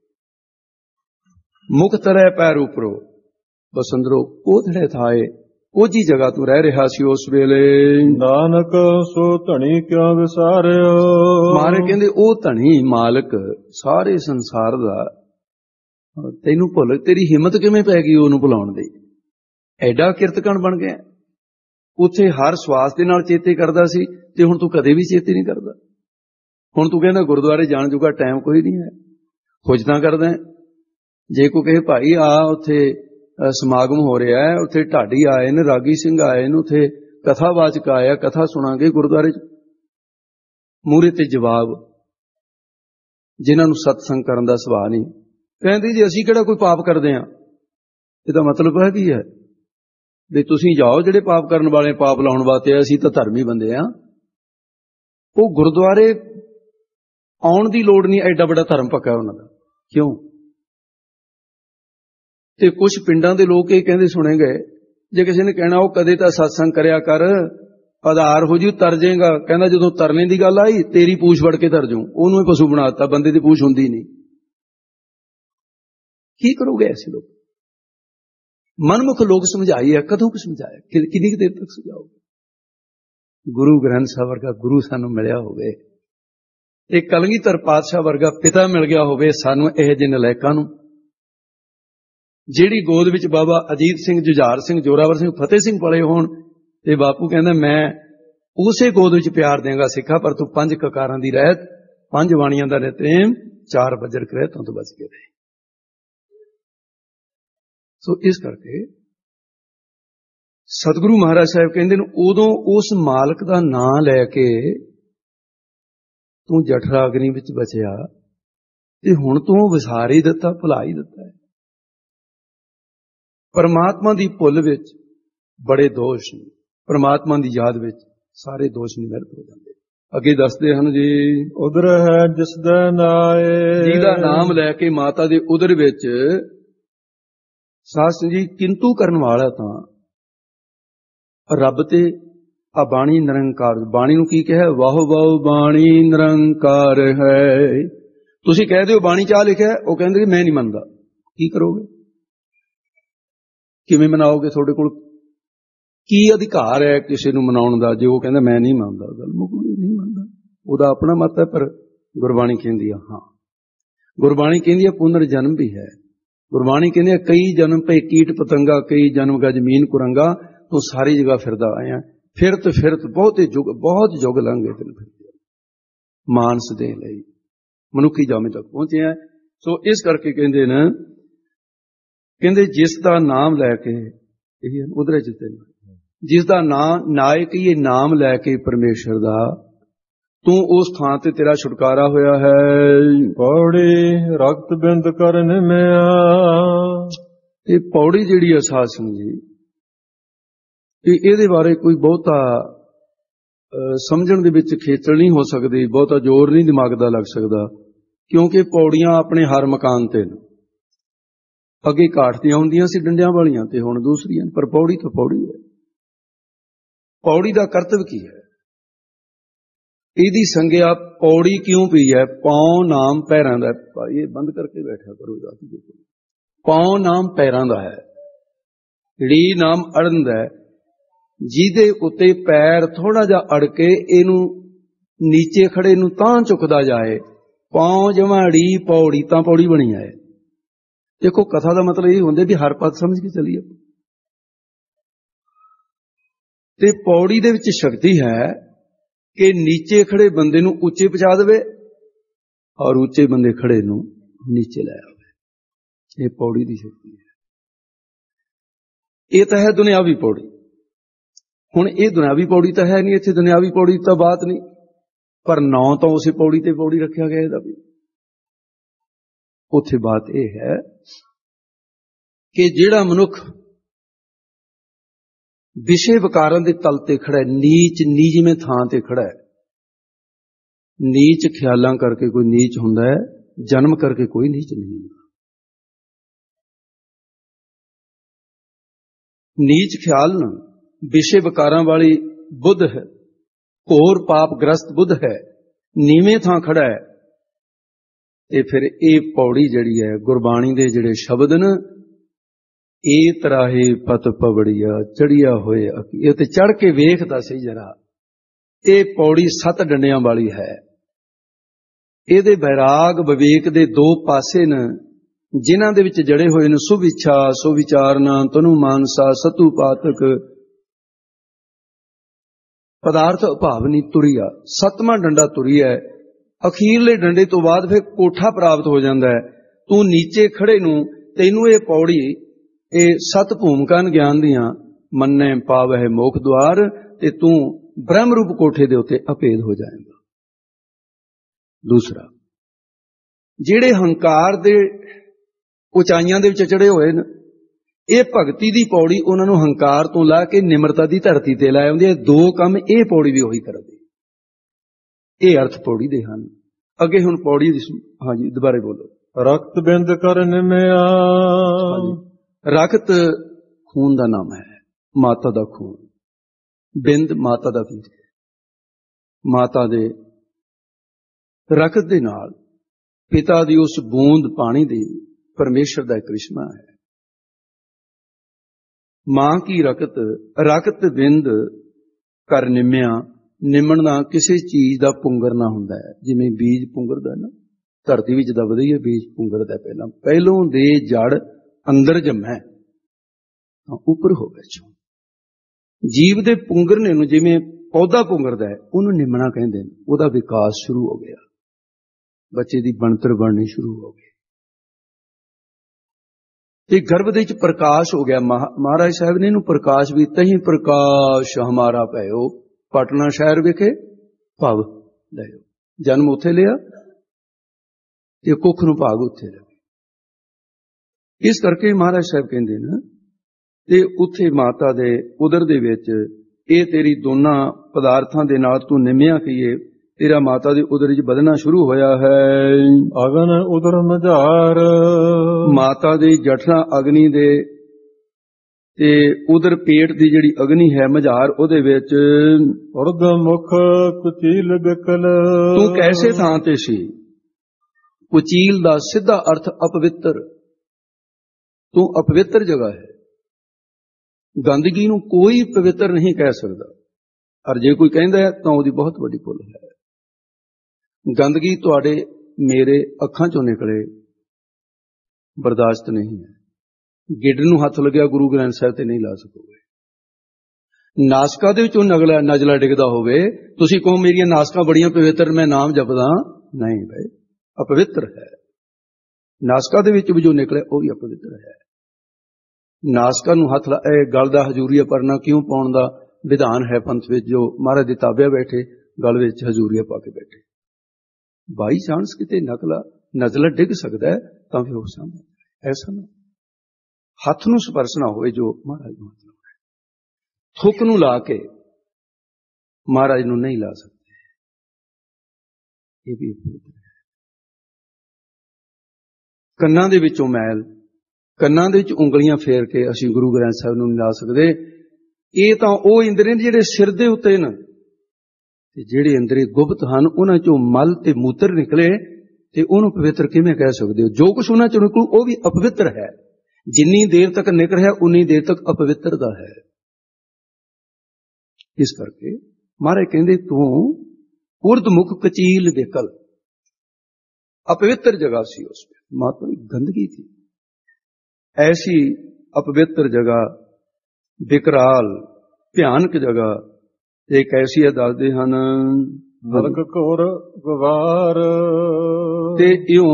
मुख तरै पैर उपरो, बसंदरो कोथड़े थाए, कोजी जगह तू रह रहा सी उस वेले। नानक सो धनी क्यों विसारियो, मारे कहंदे ओ धनी मालक सारे संसार दा तैनू भुल, तेरी हिम्मत किवें पै गई ओनू भुलाउण दी? ਐਡਾ ਕਿਰਤਕਣ ਬਣ ਗਿਆ। ਉੱਥੇ ਹਰ ਸਵਾਸ ਦੇ ਨਾਲ ਚੇਤੇ ਕਰਦਾ ਸੀ, ਤੇ ਹੁਣ ਤੂੰ ਕਦੇ ਵੀ ਚੇਤੇ ਨਹੀਂ ਕਰਦਾ। ਹੁਣ ਤੂੰ ਕਹਿੰਦਾ ਗੁਰਦੁਆਰੇ ਜਾਣ ਜੋਗਾ ਟਾਈਮ ਕੋਈ ਨਹੀਂ ਹੈ, ਖੋਜਤਾਂ ਕਰਦਾ। ਜੇ ਕੋਈ ਕਹੇ ਭਾਈ ਆ ਉੱਥੇ ਸਮਾਗਮ ਹੋ ਰਿਹਾ ਹੈ, ਉੱਥੇ ਢਾਡੀ ਆਏ ਨੇ, ਰਾਗੀ ਸਿੰਘ ਆਏ ਨੇ, ਉੱਥੇ ਕਥਾਵਾਚਕ ਆਇਆ, ਕਥਾ ਸੁਣਾਂਗੇ ਗੁਰਦੁਆਰੇ 'ਚ, ਮੂਹਰੇ ਤੇ ਜਵਾਬ ਜਿਨ੍ਹਾਂ ਨੂੰ ਸਤਸੰਗ ਕਰਨ ਦਾ ਸੁਭਾਅ ਨਹੀਂ। ਕਹਿੰਦੇ ਜੀ ਅਸੀਂ ਕਿਹੜਾ ਕੋਈ ਪਾਪ ਕਰਦੇ ਹਾਂ। ਇਹਦਾ ਮਤਲਬ ਹੈ ਕੀ ਹੈ ਵੀ ਤੁਸੀਂ ਜਾਓ ਜਿਹੜੇ ਪਾਪ ਕਰਨ ਵਾਲੇ, ਪਾਪ ਲਾਉਣ ਵਾਸਤੇ, ਅਸੀਂ ਤਾਂ ਧਰਮੀ ਬੰਦੇ ਆ। ਉਹ ਗੁਰਦੁਆਰੇ ਆਉਣ ਦੀ ਲੋੜ ਨਹੀਂ, ਐਡਾ ਵੱਡਾ ਧਰਮ ਪੱਕਾ ਉਹਨਾਂ ਦਾ। ਕਿਉਂ? ਤੇ ਕੁਝ ਪਿੰਡਾਂ ਦੇ ਲੋਕ ਇਹ ਕਹਿੰਦੇ ਸੁਣੇ ਗਏ, ਜੇ ਕਿਸੇ ਨੇ ਕਹਿਣਾ ਉਹ ਕਦੇ ਤਾਂ ਸਤਸੰਗ ਕਰਿਆ ਕਰ, ਆਧਾਰ ਹੋ ਜੂ, ਤਰ ਜਾਏਗਾ। ਕਹਿੰਦਾ ਜਦੋਂ ਤਰਨੇ ਦੀ ਗੱਲ ਆਈ ਤੇਰੀ ਪੂਛ ਵੜ ਕੇ ਤਰ ਜਾਊ। ਉਹਨੂੰ ਹੀ ਪਸ਼ੂ ਬਣਾ ਦਿੱਤਾ, ਬੰਦੇ ਦੀ ਪੂਛ ਹੁੰਦੀ ਨਹੀਂ। ਕੀ ਕਰੋਗੇ ਐਸੇ ਲੋਕ? ਮਨਮੁਖ ਲੋਕ ਸਮਝਾਈ ਹੈ, ਕਦੋਂ ਕੁ ਸਮਝਾਇਆ, ਕਿੰਨੀ ਕੁ ਦੇਰ ਤੱਕ ਸਮਝਾਓਗੇ? ਗੁਰੂ ਗ੍ਰੰਥ ਸਾਹਿਬ ਵਰਗਾ ਗੁਰੂ ਸਾਨੂੰ ਮਿਲਿਆ ਹੋਵੇ, ਇਹ ਕਲਗੀਧਰ ਪਾਤਸ਼ਾਹ ਵਰਗਾ ਪਿਤਾ ਮਿਲ ਗਿਆ ਹੋਵੇ ਸਾਨੂੰ, ਇਹ ਜਿਹੇ ਨਲਾਇਕਾਂ ਨੂੰ, ਜਿਹੜੀ ਗੋਦ ਵਿੱਚ ਬਾਬਾ ਅਜੀਤ ਸਿੰਘ, ਜੁਝਾਰ ਸਿੰਘ, ਜੋਰਾਵਰ ਸਿੰਘ, ਫਤਿਹ ਸਿੰਘ ਪਲੇ ਹੋਣ, ਤੇ ਬਾਪੂ ਕਹਿੰਦਾ ਮੈਂ ਉਸੇ ਗੋਦ ਵਿੱਚ ਪਿਆਰ ਦੇਵਾਂਗਾ ਸਿੱਖਾ, ਪਰ ਤੂੰ ਪੰਜ ਕਕਾਰਾਂ ਦੀ ਰਹਿਤ, ਪੰਜ ਬਾਣੀਆਂ ਦਾ ਨਿਤਨੇਮ, ਚਾਰ ਬੱਜਰ ਕਰੇ ਤੋਂ ਬਚ ਕੇ ਰਹੇ। ਸੋ ਇਸ ਕਰਕੇ ਸਤਿਗੁਰੂ ਮਹਾਰਾਜ ਸਾਹਿਬ ਕਹਿੰਦੇ ਨੇ, ਉਦੋਂ ਉਸ ਮਾਲਕ ਦਾ ਨਾਂ ਲੈ ਕੇ ਤੂੰ ਜਠਰਾਗਨੀ ਵਿੱਚ ਬਚਿਆ, ਤੇ ਹੁਣ ਤੂੰ ਵਿਸਾਰ ਹੀ ਦਿੱਤਾ, ਭੁਲਾ ਹੀ ਦਿੱਤਾ ਹੈ। ਪਰਮਾਤਮਾ ਦੀ ਭੁੱਲ ਵਿੱਚ ਬੜੇ ਦੋਸ਼ ਨੇ, ਪਰਮਾਤਮਾ ਦੀ ਯਾਦ ਵਿੱਚ ਸਾਰੇ ਦੋਸ਼ ਨਿਵਰਤ ਹੋ ਜਾਂਦੇ। ਅੱਗੇ ਦੱਸਦੇ ਹਨ ਜੀ, ਉਦਰ ਹੈ ਜਿਸ ਦਾ ਨਾਏ, ਜਿਹਦਾ ਨਾਮ ਲੈ ਕੇ ਮਾਤਾ ਦੇ ਉਦਰ ਵਿੱਚ ਸਾਧ ਸੰਗਤ ਜੀ ਕਿੰਤੂ ਕਰਨ ਵਾਲਾ ਤਾਂ ਰੱਬ ਤੇ ਆ ਬਾਣੀ ਨਿਰੰਕਾਰ। ਬਾਣੀ ਨੂੰ ਕੀ ਕਿਹਾ? ਵਾਹ ਵਾਹ ਬਾਣੀ ਨਿਰੰਕਾਰ ਹੈ। ਤੁਸੀਂ ਕਹਿ ਦਿਓ ਬਾਣੀ ਚਾਹ ਲਿਖਿਆ, ਉਹ ਕਹਿੰਦੇ ਕਿ ਮੈਂ ਨਹੀਂ ਮੰਨਦਾ। ਕੀ ਕਰੋਗੇ? ਕਿਵੇਂ ਮਨਾਓਗੇ? ਤੁਹਾਡੇ ਕੋਲ ਕੀ ਅਧਿਕਾਰ ਹੈ ਕਿਸੇ ਨੂੰ ਮਨਾਉਣ ਦਾ? ਜੇ ਉਹ ਕਹਿੰਦਾ ਮੈਂ ਨਹੀਂ ਮੰਨਦਾ, ਗੱਲ ਮੁੱਕਦੀ ਨਹੀਂ ਮੰਨਦਾ, ਉਹਦਾ ਆਪਣਾ ਮਤ ਹੈ। ਪਰ ਗੁਰਬਾਣੀ ਕਹਿੰਦੀ ਆ, ਹਾਂ ਗੁਰਬਾਣੀ ਕਹਿੰਦੀ ਆ ਪੁਨਰ ਜਨਮ ਵੀ ਹੈ। ਗੁਰਬਾਣੀ ਕਹਿੰਦੀ ਆ ਕਈ ਜਨਮ ਪਏ ਕੀਟ ਪਤੰਗਾ, ਕਈ ਜਨਮ ਗਾ ਜ਼ਮੀਨ ਕੁਰੰਗਾ, ਤੂੰ ਸਾਰੀ ਜਗ੍ਹਾ ਫਿਰਦਾ ਆਇਆ, ਫਿਰਤ ਫਿਰਤ ਬਹੁਤੇ ਯੁੱਗ, ਬਹੁਤ ਯੁੱਗ ਲੰਘ ਗਏ ਤੈਨੂੰ ਫਿਰਦੇ ਮਾਨਸ ਦੇ ਲਈ, ਮਨੁੱਖੀ ਜਾਮੇ ਤੱਕ ਪਹੁੰਚਿਆ। ਸੋ ਇਸ ਕਰਕੇ ਕਹਿੰਦੇ ਨੇ, ਕਹਿੰਦੇ ਜਿਸ ਦਾ ਨਾਮ ਲੈ ਕੇ, ਇਹ ਉਧਰੇ ਜਿੱਤੇ ਜਿਸ ਦਾ ਨਾਮ ਨਾਇਕ ਹੀ ਇਹ ਨਾਮ ਲੈ ਕੇ ਪਰਮੇਸ਼ਰ ਦਾ, ਤੂੰ ਉਸ ਥਾਂ ਤੇ ਤੇਰਾ ਛੁਟਕਾਰਾ ਹੋਇਆ ਹੈ। ਪੌੜੀ ਰਕਤ ਬਿੰਦ ਕਰਨ ਮਿਆ, ਇਹ ਪੌੜੀ ਜਿਹੜੀ ਆ ਸਾਧ ਸੰਗਤ ਜੀ, ਇਹ ਇਹਦੇ ਬਾਰੇ ਕੋਈ ਬਹੁਤਾ ਸਮਝਣ ਦੇ ਵਿੱਚ ਖੇਚਲ ਨਹੀਂ ਹੋ ਸਕਦੀ, ਬਹੁਤਾ ਜ਼ੋਰ ਨਹੀਂ ਦਿਮਾਗ ਦਾ ਲੱਗ ਸਕਦਾ, ਕਿਉਂਕਿ ਪੌੜੀਆਂ ਆਪਣੇ ਹਰ ਮਕਾਨ ਤੇ ਨੇ। ਅੱਗੇ ਕਾਠਦੀਆਂ ਹੁੰਦੀਆਂ ਸੀ ਡੰਡਿਆਂ ਵਾਲੀਆਂ, ਤੇ ਹੁਣ ਦੂਸਰੀਆਂ, ਪਰ ਪੌੜੀ ਤਾਂ ਪੌੜੀ ਹੈ। ਪੌੜੀ ਦਾ ਕਰਤਵ ਕੀ ਹੈ? ਇਹਦੀ ਸੰਗਿਆ ਪੌੜੀ ਕਿਉਂ ਪਈ ਹੈ? ਪੌ ਨਾਮ ਪੈਰਾਂ ਦਾ। ਭਾਈ ਇਹ ਬੰਦ ਕਰਕੇ ਬੈਠਿਆ ਕਰੋ, ਪੌ ਨਾਮ ਪੈਰਾਂ ਦਾ ਹੈ, ੜੀ ਨਾਮ ਅੜਨ ਦਾ ਹੈ। ਜਿਹਦੇ ਉੱਤੇ ਪੈਰ ਥੋੜਾ ਜਿਹਾ ਅੜ ਕੇ ਇਹਨੂੰ ਨੀਚੇ ਖੜੇ ਨੂੰ ਤਾਂ ਝੁਕਦਾ ਜਾਏ, ਪੌ ਜਮਾਂ ੜੀ ਪੌੜੀ ਤਾਂ ਪੌੜੀ ਬਣੀ ਹੈ। ਦੇਖੋ ਕਥਾ ਦਾ ਮਤਲਬ ਇਹ ਹੁੰਦਾ ਵੀ ਹਰ ਪਦ ਸਮਝ ਕੇ ਚੱਲੀਏ। ਤੇ ਪੌੜੀ ਦੇ ਵਿੱਚ ਸ਼ਕਤੀ ਹੈ ਕਿ ਨੀਚੇ ਖੜੇ ਬੰਦੇ ਨੂੰ ਉੱਚੇ ਪਹੁੰਚਾ ਦੇਵੇ, ਔਰ ਉੱਚੇ ਬੰਦੇ ਖੜੇ ਨੂੰ ਨੀਚੇ ਲੈ ਆਵੇ। ਇਹ ਪੌੜੀ ਦੀ ਸ਼ਕਤੀ ਹੈ। ਇਹ ਤਾਂ ਹੈ ਦੁਨਿਆਵੀ ਪੌੜੀ। ਹੁਣ ਇਹ ਦੁਨਿਆਵੀ ਪੌੜੀ ਤਾਂ ਹੈ ਨਹੀਂ, ਇੱਥੇ ਦੁਨਿਆਵੀ ਪੌੜੀ ਤਾਂ ਬਾਤ ਨਹੀਂ, ਪਰ ਨਾਂ ਤਾਂ ਉਸੇ ਪੌੜੀ ਤੇ ਪੌੜੀ ਰੱਖਿਆ ਗਿਆ ਇਹਦਾ ਵੀ। ਉੱਥੇ ਬਾਤ ਇਹ ਹੈ ਕਿ ਜਿਹੜਾ ਮਨੁੱਖ ਵਿਸ਼ੇ ਵਿਕਾਰਾਂ ਦੇ ਤਲ ਤੇ ਖੜਾ ਹੈ, ਨੀਚ ਨੀਜਵੇਂ ਥਾਂ ਤੇ ਖੜਾ ਹੈ, ਨੀਚ ਖਿਆਲਾਂ ਕਰਕੇ ਕੋਈ ਨੀਚ ਹੁੰਦਾ ਹੈ, ਜਨਮ ਕਰਕੇ ਕੋਈ ਨੀਚ ਨਹੀਂ ਹੁੰਦਾ। ਨੀਚ ਖਿਆਲ ਨਾ ਵਿਸ਼ੇ ਵਿਕਾਰਾਂ ਵਾਲੀ ਬੁੱਧ ਹੈ, ਘੋਰ ਪਾਪ ਗ੍ਰਸਤ ਬੁੱਧ ਹੈ, ਨੀਵੇਂ ਥਾਂ ਖੜਾ ਹੈ। ਤੇ ਫਿਰ ਇਹ ਪੌੜੀ ਜਿਹੜੀ ਹੈ, ਗੁਰਬਾਣੀ ਦੇ ਜਿਹੜੇ ਸ਼ਬਦ ਨੇ, ਇਹ ਤਰਾਹੇ ਪਤ ਪਵੜੀਆ ਚੜੀਆ ਹੋਏ, ਇਹ ਤੇ ਚੜ ਕੇ ਵੇਖਦਾ ਸਹੀ ਜਰਾ। ਇਹ ਪੌੜੀ ਸੱਤ ਡੰਡਿਆਂ ਵਾਲੀ ਹੈ। ਇਹਦੇ ਬੈਰਾਗ ਵਿਵੇਕ ਦੇ ਦੋ ਪਾਸੇ ਨੇ, ਜਿਨ੍ਹਾਂ ਦੇ ਵਿੱਚ ਜੜੇ ਹੋਏ ਨੇ ਸੁਭ ਇੱਛਾ, ਸੁ ਵਿਚਾਰਨਾ, ਤਨੂ ਮਾਨਸਾ, ਸਤੂ ਪਾਤਕ, ਪਦਾਰਥ ਅਭਾਵਨੀ ਤੁਰੀਆ। ਸੱਤਵਾਂ ਡੰਡਾ ਤੁਰੀਆ। ਅਖੀਰਲੇ ਡੰਡੇ ਤੋਂ ਬਾਅਦ ਫਿਰ ਕੋਠਾ ਪ੍ਰਾਪਤ ਹੋ ਜਾਂਦਾ ਹੈ। ਤੂੰ ਨੀਚੇ ਖੜੇ ਨੂੰ, ਤੈਨੂੰ ਇਹ ਪੌੜੀ, ਇਹ ਸੱਤ ਭੂਮਿਕਾਂ ਗਿਆਨ ਦੀਆਂ ਮੰਨੇ ਪਾਵਹਿ ਮੋਖ ਦੁਆਰ, ਤੇ ਤੂੰ ਬ੍ਰਹਮ ਰੂਪ ਕੋਠੇ ਦੇ ਉੱਤੇ ਅਭੇਦ ਹੋ ਜਾਏਗਾ। ਦੂਸਰਾ, ਜਿਹੜੇ ਹੰਕਾਰ ਦੇ ਉਚਾਈਆਂ ਦੇ ਵਿੱਚ ਚੜੇ ਹੋਏ ਨੇ, ਇਹ ਭਗਤੀ ਦੀ ਪੌੜੀ ਉਹਨਾਂ ਨੂੰ ਹੰਕਾਰ ਤੋਂ ਲਾ ਕੇ ਨਿਮਰਤਾ ਦੀ ਧਰਤੀ ਤੇ ਲੈ ਆਉਂਦੀ ਹੈ। ਦੋ ਕੰਮ ਇਹ ਪੌੜੀ ਵੀ ਉਹੀ ਕਰਦੀ। ਇਹ ਅਰਥ ਪੌੜੀ ਦੇ ਹਨ। ਅੱਗੇ ਹੁਣ ਪੌੜੀ ਦੀ, ਹਾਂਜੀ ਦੁਬਾਰੇ ਬੋਲੋ। ਰਕਤ ਬਿੰਦ ਕਰ ਨਿਮਿਆ। ਰਕਤ ਖੂਨ ਦਾ ਨਾਮ ਹੈ, ਮਾਤਾ ਦਾ ਖੂਨ। ਬਿੰਦ ਮਾਤਾ ਦਾ ਵੀਰ ਹੈ। ਮਾਤਾ ਦੇ ਰਕਤ ਦੇ ਨਾਲ ਪਿਤਾ ਦੀ ਉਸ ਬੂੰਦ ਪਾਣੀ ਦੀ ਪਰਮੇਸ਼ਰ ਦਾ ਕ੍ਰਿਸ਼ਮਾ ਹੈ। ਮਾਂ ਕੀ ਰਕਤ, ਰਕਤ ਬਿੰਦ ਕਰ ਨਿਮਿਆ। ਨਿਮਣਾ ਕਿਸੇ ਚੀਜ਼ ਦਾ ਪੁੰਗਰਨਾ ਹੁੰਦਾ ਹੈ। ਜਿਵੇਂ ਬੀਜ ਪੁੰਗਰਦਾ ਨਾ, ਧਰਤੀ ਵਿੱਚ ਦਬਦਾ ਹੀ ਹੈ ਬੀਜ, ਪੁੰਗਰਦਾ ਪਹਿਲਾਂ। ਪਹਿਲੋਂ ਦੇ ਜੜ ਅੰਦਰ ਜੰਮੈ ਤਾਂ ਉੱਪਰ ਹੋਵੇ ਚੋਂ। ਜੀਵ ਦੇ ਪੁੰਗਰਨੇ ਨੂੰ, ਜਿਵੇਂ ਪੌਦਾ ਪੁੰਗਰਦਾ ਹੈ, ਉਹਨੂੰ ਨਿਮਣਾ ਕਹਿੰਦੇ ਨੇ। ਉਹਦਾ ਵਿਕਾਸ ਸ਼ੁਰੂ ਹੋ ਗਿਆ, ਬੱਚੇ ਦੀ ਬਣਤਰ ਬਣਨੀ ਸ਼ੁਰੂ ਹੋ ਗਈ, ਤੇ ਗਰਭ ਦੇ ਵਿੱਚ ਪ੍ਰਕਾਸ਼ ਹੋ ਗਿਆ। ਮਹਾਰਾਜ ਸਾਹਿਬ ਨੇ ਇਹਨੂੰ ਪ੍ਰਕਾਸ਼ ਵੀ, ਤਹੀਂ ਪ੍ਰਕਾਸ਼ ਹਮਾਰਾ ਭਇਓ, ਪਟਨਾ ਸ਼ਹਿਰ ਵਿਖੇ ਭਵ ਲਿਓ। ਜਨਮ ਉੱਥੇ ਲਿਆ ਤੇ ਕੁੱਖ ਨੂੰ ਭਾਗ ਉੱਥੇ ਲਿਆ। ਇਸ ਕਰਕੇ ਮਹਾਰਾਜ ਸਾਹਿਬ ਕਹਿੰਦੇ ਨੇ, ਤੇ ਉੱਥੇ ਮਾਤਾ ਦੇ ਉਦਰ ਦੇ ਵਿੱਚ ਇਹ ਤੇਰੀ ਦੋਨਾਂ ਪਦਾਰਥਾਂ ਦੇ ਨਾਲ ਤੂੰ ਨਿਮਿਆ ਕੀਏ, ਤੇਰਾ ਮਾਤਾ ਦੇ ਉਦਰ ਵਿੱਚ ਵਧਣਾ ਸ਼ੁਰੂ ਹੋਇਆ ਹੈ। ਅਗਨ ਉਦਰ ਮਝਾਰ। ਮਾਤਾ ਦੀ ਜਠਰਾਂ ਅਗਨੀ ਦੇ ਤੇ ਉਦਰ ਪੇਟ ਦੀ ਜਿਹੜੀ ਅਗਨੀ ਹੈ ਮਝਾਰ, ਉਹਦੇ ਵਿੱਚ ਉਰਦ ਮੁਖ ਕੁਚੀਲ ਬਿਕਲ। ਤੂੰ ਕੈਸੇ ਥਾਂ ਤੇ ਸੀ? ਕੁਚੀਲ ਦਾ ਸਿੱਧਾ ਅਰਥ ਅਪਵਿੱਤਰ। ਤੂੰ ਅਪਵਿੱਤਰ ਜਗ੍ਹਾ ਹੈ। ਗੰਦਗੀ ਨੂੰ ਕੋਈ ਪਵਿੱਤਰ ਨਹੀਂ ਕਹਿ ਸਕਦਾ, ਔਰ ਜੇ ਕੋਈ ਕਹਿੰਦਾ ਹੈ ਤਾਂ ਉਹਦੀ ਬਹੁਤ ਵੱਡੀ ਭੁੱਲ ਹੈ। ਗੰਦਗੀ ਤੁਹਾਡੇ ਮੇਰੇ ਅੱਖਾਂ ਚੋਂ ਨਿਕਲੇ ਬਰਦਾਸ਼ਤ ਨਹੀਂ ਹੈ। ਗਿੱਡ ਨੂੰ ਹੱਥ ਲੱਗਿਆ ਗੁਰੂ ਗ੍ਰੰਥ ਸਾਹਿਬ ਤੇ ਨਹੀਂ ਲਾ ਸਕੋਗੇ। ਨਾਸਕਾ ਦੇ ਵਿੱਚੋਂ ਨਗਲਾ ਨਜਲਾ ਡਿੱਗਦਾ ਹੋਵੇ, ਤੁਸੀਂ ਕਹੋ ਮੇਰੀਆਂ ਨਾਸਕਾਂ ਬੜੀਆਂ ਪਵਿੱਤਰ, ਮੈਂ ਨਾਮ ਜਪਦਾ, ਨਹੀਂ ਭਾਈ, ਅਪਵਿੱਤਰ ਹੈ। ਨਾਸਕਾ ਦੇ ਵਿੱਚ ਵੀ ਜੋ ਨਿਕਲੇ ਉਹ ਵੀ ਅਪਵਿੱਤਰ ਹੈ। ਨਾਸਕਾ ਨੂੰ ਹੱਥ ਲਾ, ਇਹ ਗਲ ਦਾ ਹਜੂਰੀਆ ਪਰਨਾ ਕਿਉਂ ਪਾਉਣ ਦਾ ਵਿਧਾਨ ਹੈ ਪੰਥ ਵਿੱਚ? ਜੋ ਮਹਾਰਾਜ ਦੇ ਤਾਬਿਆ ਬੈਠੇ ਗਲ ਵਿੱਚ ਹਜੂਰੀਆ ਪਾ ਕੇ ਬੈਠੇ, ਬਾਈ ਚਾਂਸ ਕਿਤੇ ਨਕਲਾ ਨਜ਼ਲਾ ਡਿੱਗ ਸਕਦਾ ਹੈ ਤਾਂ ਫਿਰ ਉਹ ਸਾਹਮਣੇ। ਐਸਾ ਨਾ ਹੱਥ ਨੂੰ ਸਪਰਸ਼ ਨਾ ਹੋਵੇ ਜੋ ਮਹਾਰਾਜ ਨੂੰ ਹੱਥ ਲਾਉਣਾ ਹੈ। ਥੁੱਕ ਨੂੰ ਲਾ ਕੇ ਮਹਾਰਾਜ ਨੂੰ ਨਹੀਂ ਲਾ ਸਕਦੇ, ਇਹ ਵੀ ਅਪਵਿੱਤਰ ਹੈ। ਕੰਨਾਂ ਦੇ ਵਿੱਚੋਂ ਮੈਲ, ਕੰਨਾਂ ਦੇ ਵਿੱਚ ਉਂਗਲੀਆਂ ਫੇਰ ਕੇ ਅਸੀਂ ਗੁਰੂ ਗ੍ਰੰਥ ਸਾਹਿਬ ਨੂੰ ਨਹੀਂ ਲਾ ਸਕਦੇ। ਇਹ ਤਾਂ ਉਹ ਇੰਦਰੀ ਨੇ ਜਿਹੜੇ ਸਿਰ ਦੇ ਉੱਤੇ ਨੇ, ਤੇ ਜਿਹੜੇ ਇੰਦਰੀ ਗੁਪਤ ਹਨ ਉਹਨਾਂ ਚੋਂ ਮਲ ਤੇ ਮੂਤਰ ਨਿਕਲੇ, ਤੇ ਉਹਨੂੰ ਪਵਿੱਤਰ ਕਿਵੇਂ ਕਹਿ ਸਕਦੇ ਹੋ? ਜੋ ਕੁਛ ਉਹਨਾਂ ਚੋਂ ਨਿਕਲੂ ਉਹ ਵੀ ਅਪਵਿੱਤਰ ਹੈ। ਜਿੰਨੀ ਦੇਰ ਤੱਕ ਨਿਕਲ ਰਿਹਾ ਉਨੀ ਦੇਰ ਤੱਕ ਅਪਵਿੱਤਰ ਦਾ ਹੈ। ਇਸ ਕਰਕੇ ਮਹਾਰਾਜ ਕਹਿੰਦੇ ਤੂੰ ਉਰਦਮੁਖ ਕਚੀਲ ਦੇਖਲ। अपवित्र जगह सी उसमें, माता की गंदगी थी। ऐसी अपवित्र जगह, विकराल भयानक जगह एक ऐसी है दसदे हन नरक घोर गवार। ते इउं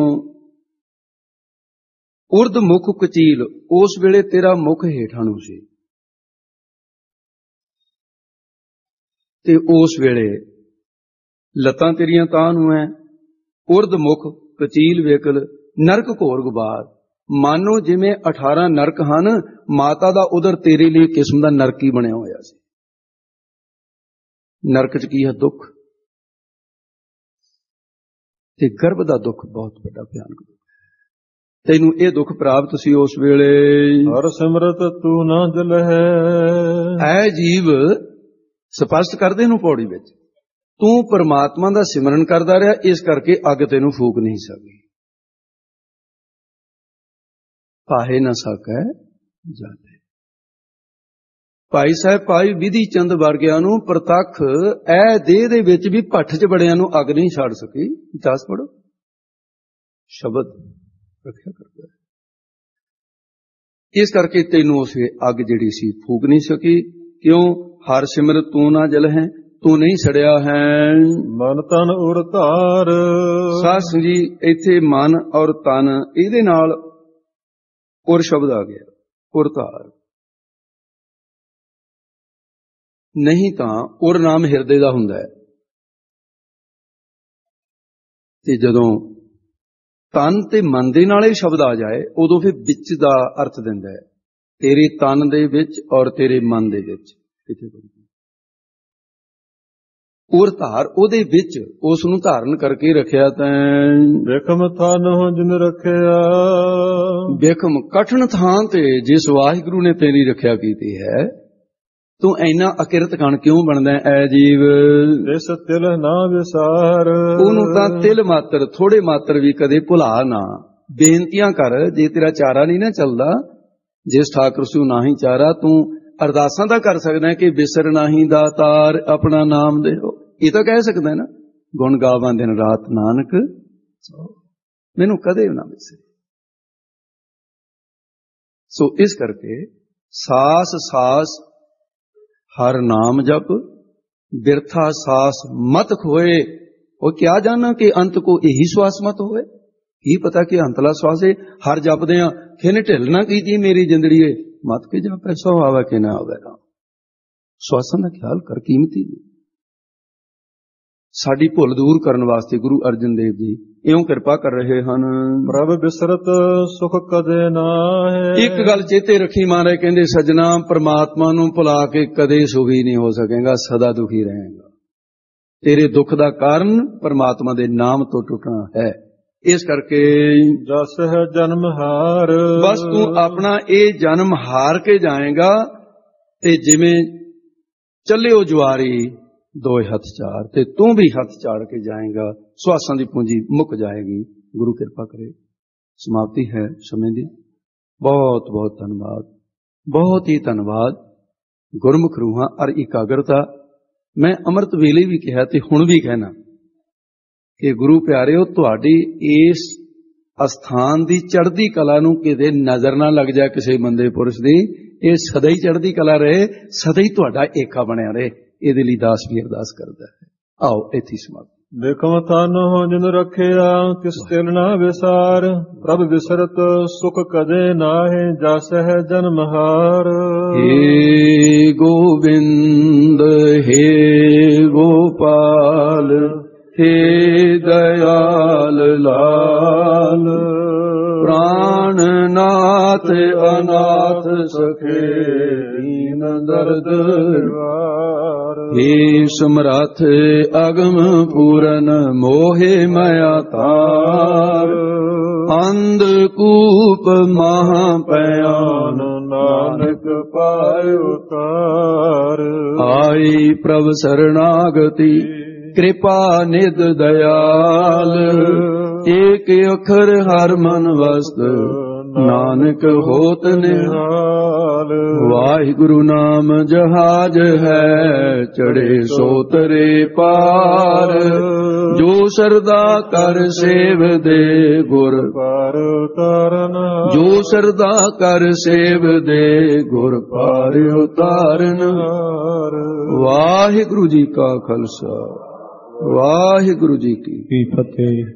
उर्द मुख कचील, उस वेले तेरा मुख हेठां नूं सी ते उस वेले लत्तां तेरियां तां नूं है। उर्द मुख कचील वेकल नरक घोर गुबार, मानो जिवें अठारह नरक हन, माता दा उधर तेरे लिए किस्म दा नरक ही बनिया होया सी। नरक च की है दुख, ते गर्भ दा दुख बहुत बड़ा भयानक दुख है। तैनू ये दुख प्राप्त सी उस वेले। हर सिमरत तू ना जल है, ऐ जीव स्पष्ट कर दे नूं पौड़ी विच, तू परमात्मा दा सिमरन करदा रहा, इस करके अग तैनू फूक नहीं सकी। पाहे ना सकै जाते। भाई साहब भाई विधि चंद वर्गिया नूं प्रतख ऐ देह दे विच भी भट्ठ च बड़िया नूं अग नहीं छड़ सकी। दस पढ़ो शब्द रखिया करता है। ਇਸ ਕਰਕੇ ਤੈਨੂੰ ਉਸੇ ਅੱਗ ਜਿਹੜੀ ਸੀ ਫੂਕ ਨਹੀਂ ਸਕੀ। ਕਿਉਂ? ਹਰ ਸਿਮਰਤ ਤੂੰ ਨਾ ਜਲ ਹੈ, ਤੂੰ ਨਹੀਂ ਸੜਿਆ ਹੈ। ਮਨ ਤਨ ਉਰ ਧਾਰ। ਸਾਧ ਸੰਗਤ ਜੀ, ਇੱਥੇ ਮਨ ਔਰ ਤਨ, ਇਹਦੇ ਨਾਲ ਉਰ ਸ਼ਬਦ ਆ ਗਿਆ, ਉਰ ਧਾਰ। ਨਹੀਂ ਤਾਂ ਉਰ ਨਾਮ ਹਿਰਦੇ ਦਾ ਹੁੰਦਾ ਹੈ, ਤੇ ਜਦੋਂ ਤਨ ਤੇ ਮਨ ਦੇ ਨਾਲ ਇਹ ਸ਼ਬਦ ਆ ਜਾਏ ਉਦੋਂ ਫਿਰ ਵਿੱਚ ਦਾ ਅਰਥ ਦਿੰਦਾ ਹੈ, ਤੇਰੇ ਤਨ ਦੇ ਵਿੱਚ ਔਰ ਤੇਰੇ ਮਨ ਦੇ ਵਿੱਚ। ਉਰ ਧਾਰ, ਉਹਦੇ ਵਿੱਚ ਉਸ ਨੂੰ ਧਾਰਨ ਕਰਕੇ ਰੱਖਿਆ ਤੈਂ। ਬਿਖਮ ਥਾਨਹੁ ਜਿਨ ਰੱਖਿਆ। ਬਿਖਮ ਕਠਿਨ ਥਾਂ ਤੇ ਜਿਸ ਵਾਹਿਗੁਰੂ ਨੇ ਤੇਰੀ ਰੱਖਿਆ ਕੀਤੀ ਹੈ, ਤੂੰ ਇੰਨਾ ਅਕਿਰਤ ਕਣ ਕਿਉਂ ਬਣਦਾ ਐ ਜੀਵ? ਇਸ ਤਿਲ ਨਾ ਵਿਸਾਰ। ਉਹਨੂੰ ਤਾਂ ਤਿਲ ਮਾਤਰ, ਥੋੜੇ ਮਾਤਰ ਵੀ ਕਦੇ ਭੁਲਾ ਨਾ। ਬੇਨਤੀਆਂ ਕਰ, ਜੇ ਤੇਰਾ ਚਾਰਾ ਨਹੀਂ ਨਾ ਚੱਲਦਾ, ਜਿਸ ਠਾਕੁਰ ਸੂ ਨਾਹੀ ਚਾਰਾ, ਤੂੰ ਅਰਦਾਸਾਂ ਤਾਂ ਕਰ ਸਕਦਾ ਕਿ ਬਿਸਰ ਨਾਹੀ ਦਾਤਾਰ ਆਪਣਾ ਨਾਮ ਦੇਓ। ਇਹ ਤਾਂ ਕਹਿ ਸਕਦਾ ਨਾ, ਗੁਣ ਗਾਵਾਂ ਦਿਨ ਰਾਤ ਨਾਨਕ ਮੈਨੂੰ ਕਦੇ ਨਾ ਵਿਸਰੇ। ਸੋ ਇਸ ਕਰਕੇ ਸਾਸ ਸਾਸ ਹਰ ਨਾਮ ਜਪ, ਬਿਰਥਾ ਸਾਸ ਮਤ ਖੋਏ। ਉਹ ਕਿਆ ਜਾਣਾ ਕਿ ਅੰਤ ਕੋ ਇਹੀ ਸਵਾਸ ਮਤ ਹੋਏ। ਕੀ ਪਤਾ ਕਿ ਅੰਤਲਾ ਸਵਾਸ ਹੈ। ਹਰ ਜਪਦੇ ਆ ਖਿਨ ਢਿੱਲ ਨਾ ਕੀਤੀ ਮੇਰੀ ਜਿੰਦੜੀਏ, ਮਤ ਕੇ ਜਾ ਪੈਸਾ ਆਵੇ ਕਿ ਨਾ ਆਵੇ। ਸਵਾਸਾਂ ਦਾ ਖਿਆਲ ਕਰ, ਕੀਮਤੀ ਨੇ। ਸਾਡੀ ਭੁੱਲ ਦੂਰ ਕਰਨ ਵਾਸਤੇ ਗੁਰੂ ਅਰਜਨ ਦੇਵ ਜੀ ਇਉਂ ਕਿਰਪਾ ਕਰ ਰਹੇ ਹਨ। ਪ੍ਰਭ ਬਿਸਰਤ ਸੁਖ ਕਦੇ ਨਾ ਹੈ। ਇੱਕ ਗੱਲ ਚੇਤੇ ਰੱਖੀ, ਮਹਾਰਾਜ ਕਹਿੰਦੇ ਸਜਣਾ, ਪ੍ਰਮਾਤਮਾ ਨੂੰ ਭੁਲਾ ਕੇ ਕਦੇ ਸੁਖੀ ਨਹੀਂ ਹੋ ਸਕੇਗਾ, ਸਦਾ ਦੁਖੀ ਰਹੇਗਾ। ਤੇਰੇ ਦੁੱਖ ਦਾ ਕਾਰਨ ਪ੍ਰਮਾਤਮਾ ਦੇ ਨਾਮ ਤੋਂ ਟੁੱਟਣਾ ਹੈ। ਇਸ ਕਰਕੇ ਜਸ ਹੈ ਜਨਮ ਹਾਰ। ਬਸ ਤੂੰ ਆਪਣਾ ਇਹ ਜਨਮ ਹਾਰ ਕੇ ਜਾਏਗਾ, ਤੇ ਜਿਵੇਂ ਚੱਲਿਓ ਜੁਆਰੀ ਦੋਏ ਹੱਥ ਚਾਰ, ਤੇ ਤੂੰ ਵੀ ਹੱਥ ਚਾੜ ਕੇ ਜਾਏਗਾ। ਸਵਾਸਾਂ ਦੀ ਪੂੰਜੀ ਮੁੱਕ ਜਾਏਗੀ। ਗੁਰੂ ਕਿਰਪਾ ਕਰੇ। ਸਮਾਪਤੀ ਹੈ ਸਮੇਂ ਦੀ। ਬਹੁਤ ਬਹੁਤ ਧੰਨਵਾਦ, ਬਹੁਤ ਹੀ ਧੰਨਵਾਦ। ਗੁਰਮੁਖ ਰੂਹਾਂ ਅਰ ਇਕਾਗਰਤਾ। ਮੈਂ ਅੰਮ੍ਰਿਤ ਵੇਲੇ ਵੀ ਕਿਹਾ ਤੇ ਹੁਣ ਵੀ ਕਹਿਣਾ ਕਿ ਗੁਰੂ ਪਿਆਰਿਓ, ਤੁਹਾਡੀ ਇਸ ਅਸਥਾਨ ਦੀ ਚੜ੍ਹਦੀ ਕਲਾ ਨੂੰ ਕਿਤੇ ਨਜ਼ਰ ਨਾ ਲੱਗ ਜਾ ਕਿਸੇ ਬੰਦੇ ਪੁਰਸ਼ ਦੀ। ਇਹ ਸਦਾ ਹੀ ਚੜ੍ਹਦੀ ਕਲਾ ਰਹੇ, ਸਦਾ ਹੀ ਤੁਹਾਡਾ ਏਕਾ ਬਣਿਆ ਰਹੇ। ਇਹਦੇ ਲਈ ਦਾਸ ਵੀ ਅਰਦਾਸ ਕਰਦਾ ਹੈ। ਆਓ ਇੱਥੇ ਸਮਾਪਤ। ਬਿਖਮ ਥਾਨਹੁ ਜਿਨ ਰੱਖਿਆ, ਤਿਸ ਤਿਲ ਨਾ ਵਿਸਾਰ। ਪ੍ਰਭ ਬਿਸਰਤ ਸੁਖ ਕਦੇ ਨਾਹਿ, ਜਸ ਹੈ ਜਨਮ ਹਾਰ। ਹੇ ਗੋਬਿੰਦ, ਹੇ ਗੋਪਾਲ, हे दयाल लाल। प्राणनाथ अनाथ सखे, दीन दर्द वार। हे समरथ अगम पूरन, मोहे माया तार। अंधकूप महापयान, नानक पायो तार। आई प्रभ शरणागति, कृपा निध दयाल। एक अखर हर मन वस्त, नानक होत निहाल। वाहिगुरु नाम जहाज है, चढ़े सो तरे पार। जो सरदा कर सेव दे, गुर पार उतारन। जो सरदा कर सेव दे, गुर पार उतारन। वाहिगुरु जी का खालसा, वाहिगुरु जी की फतेह।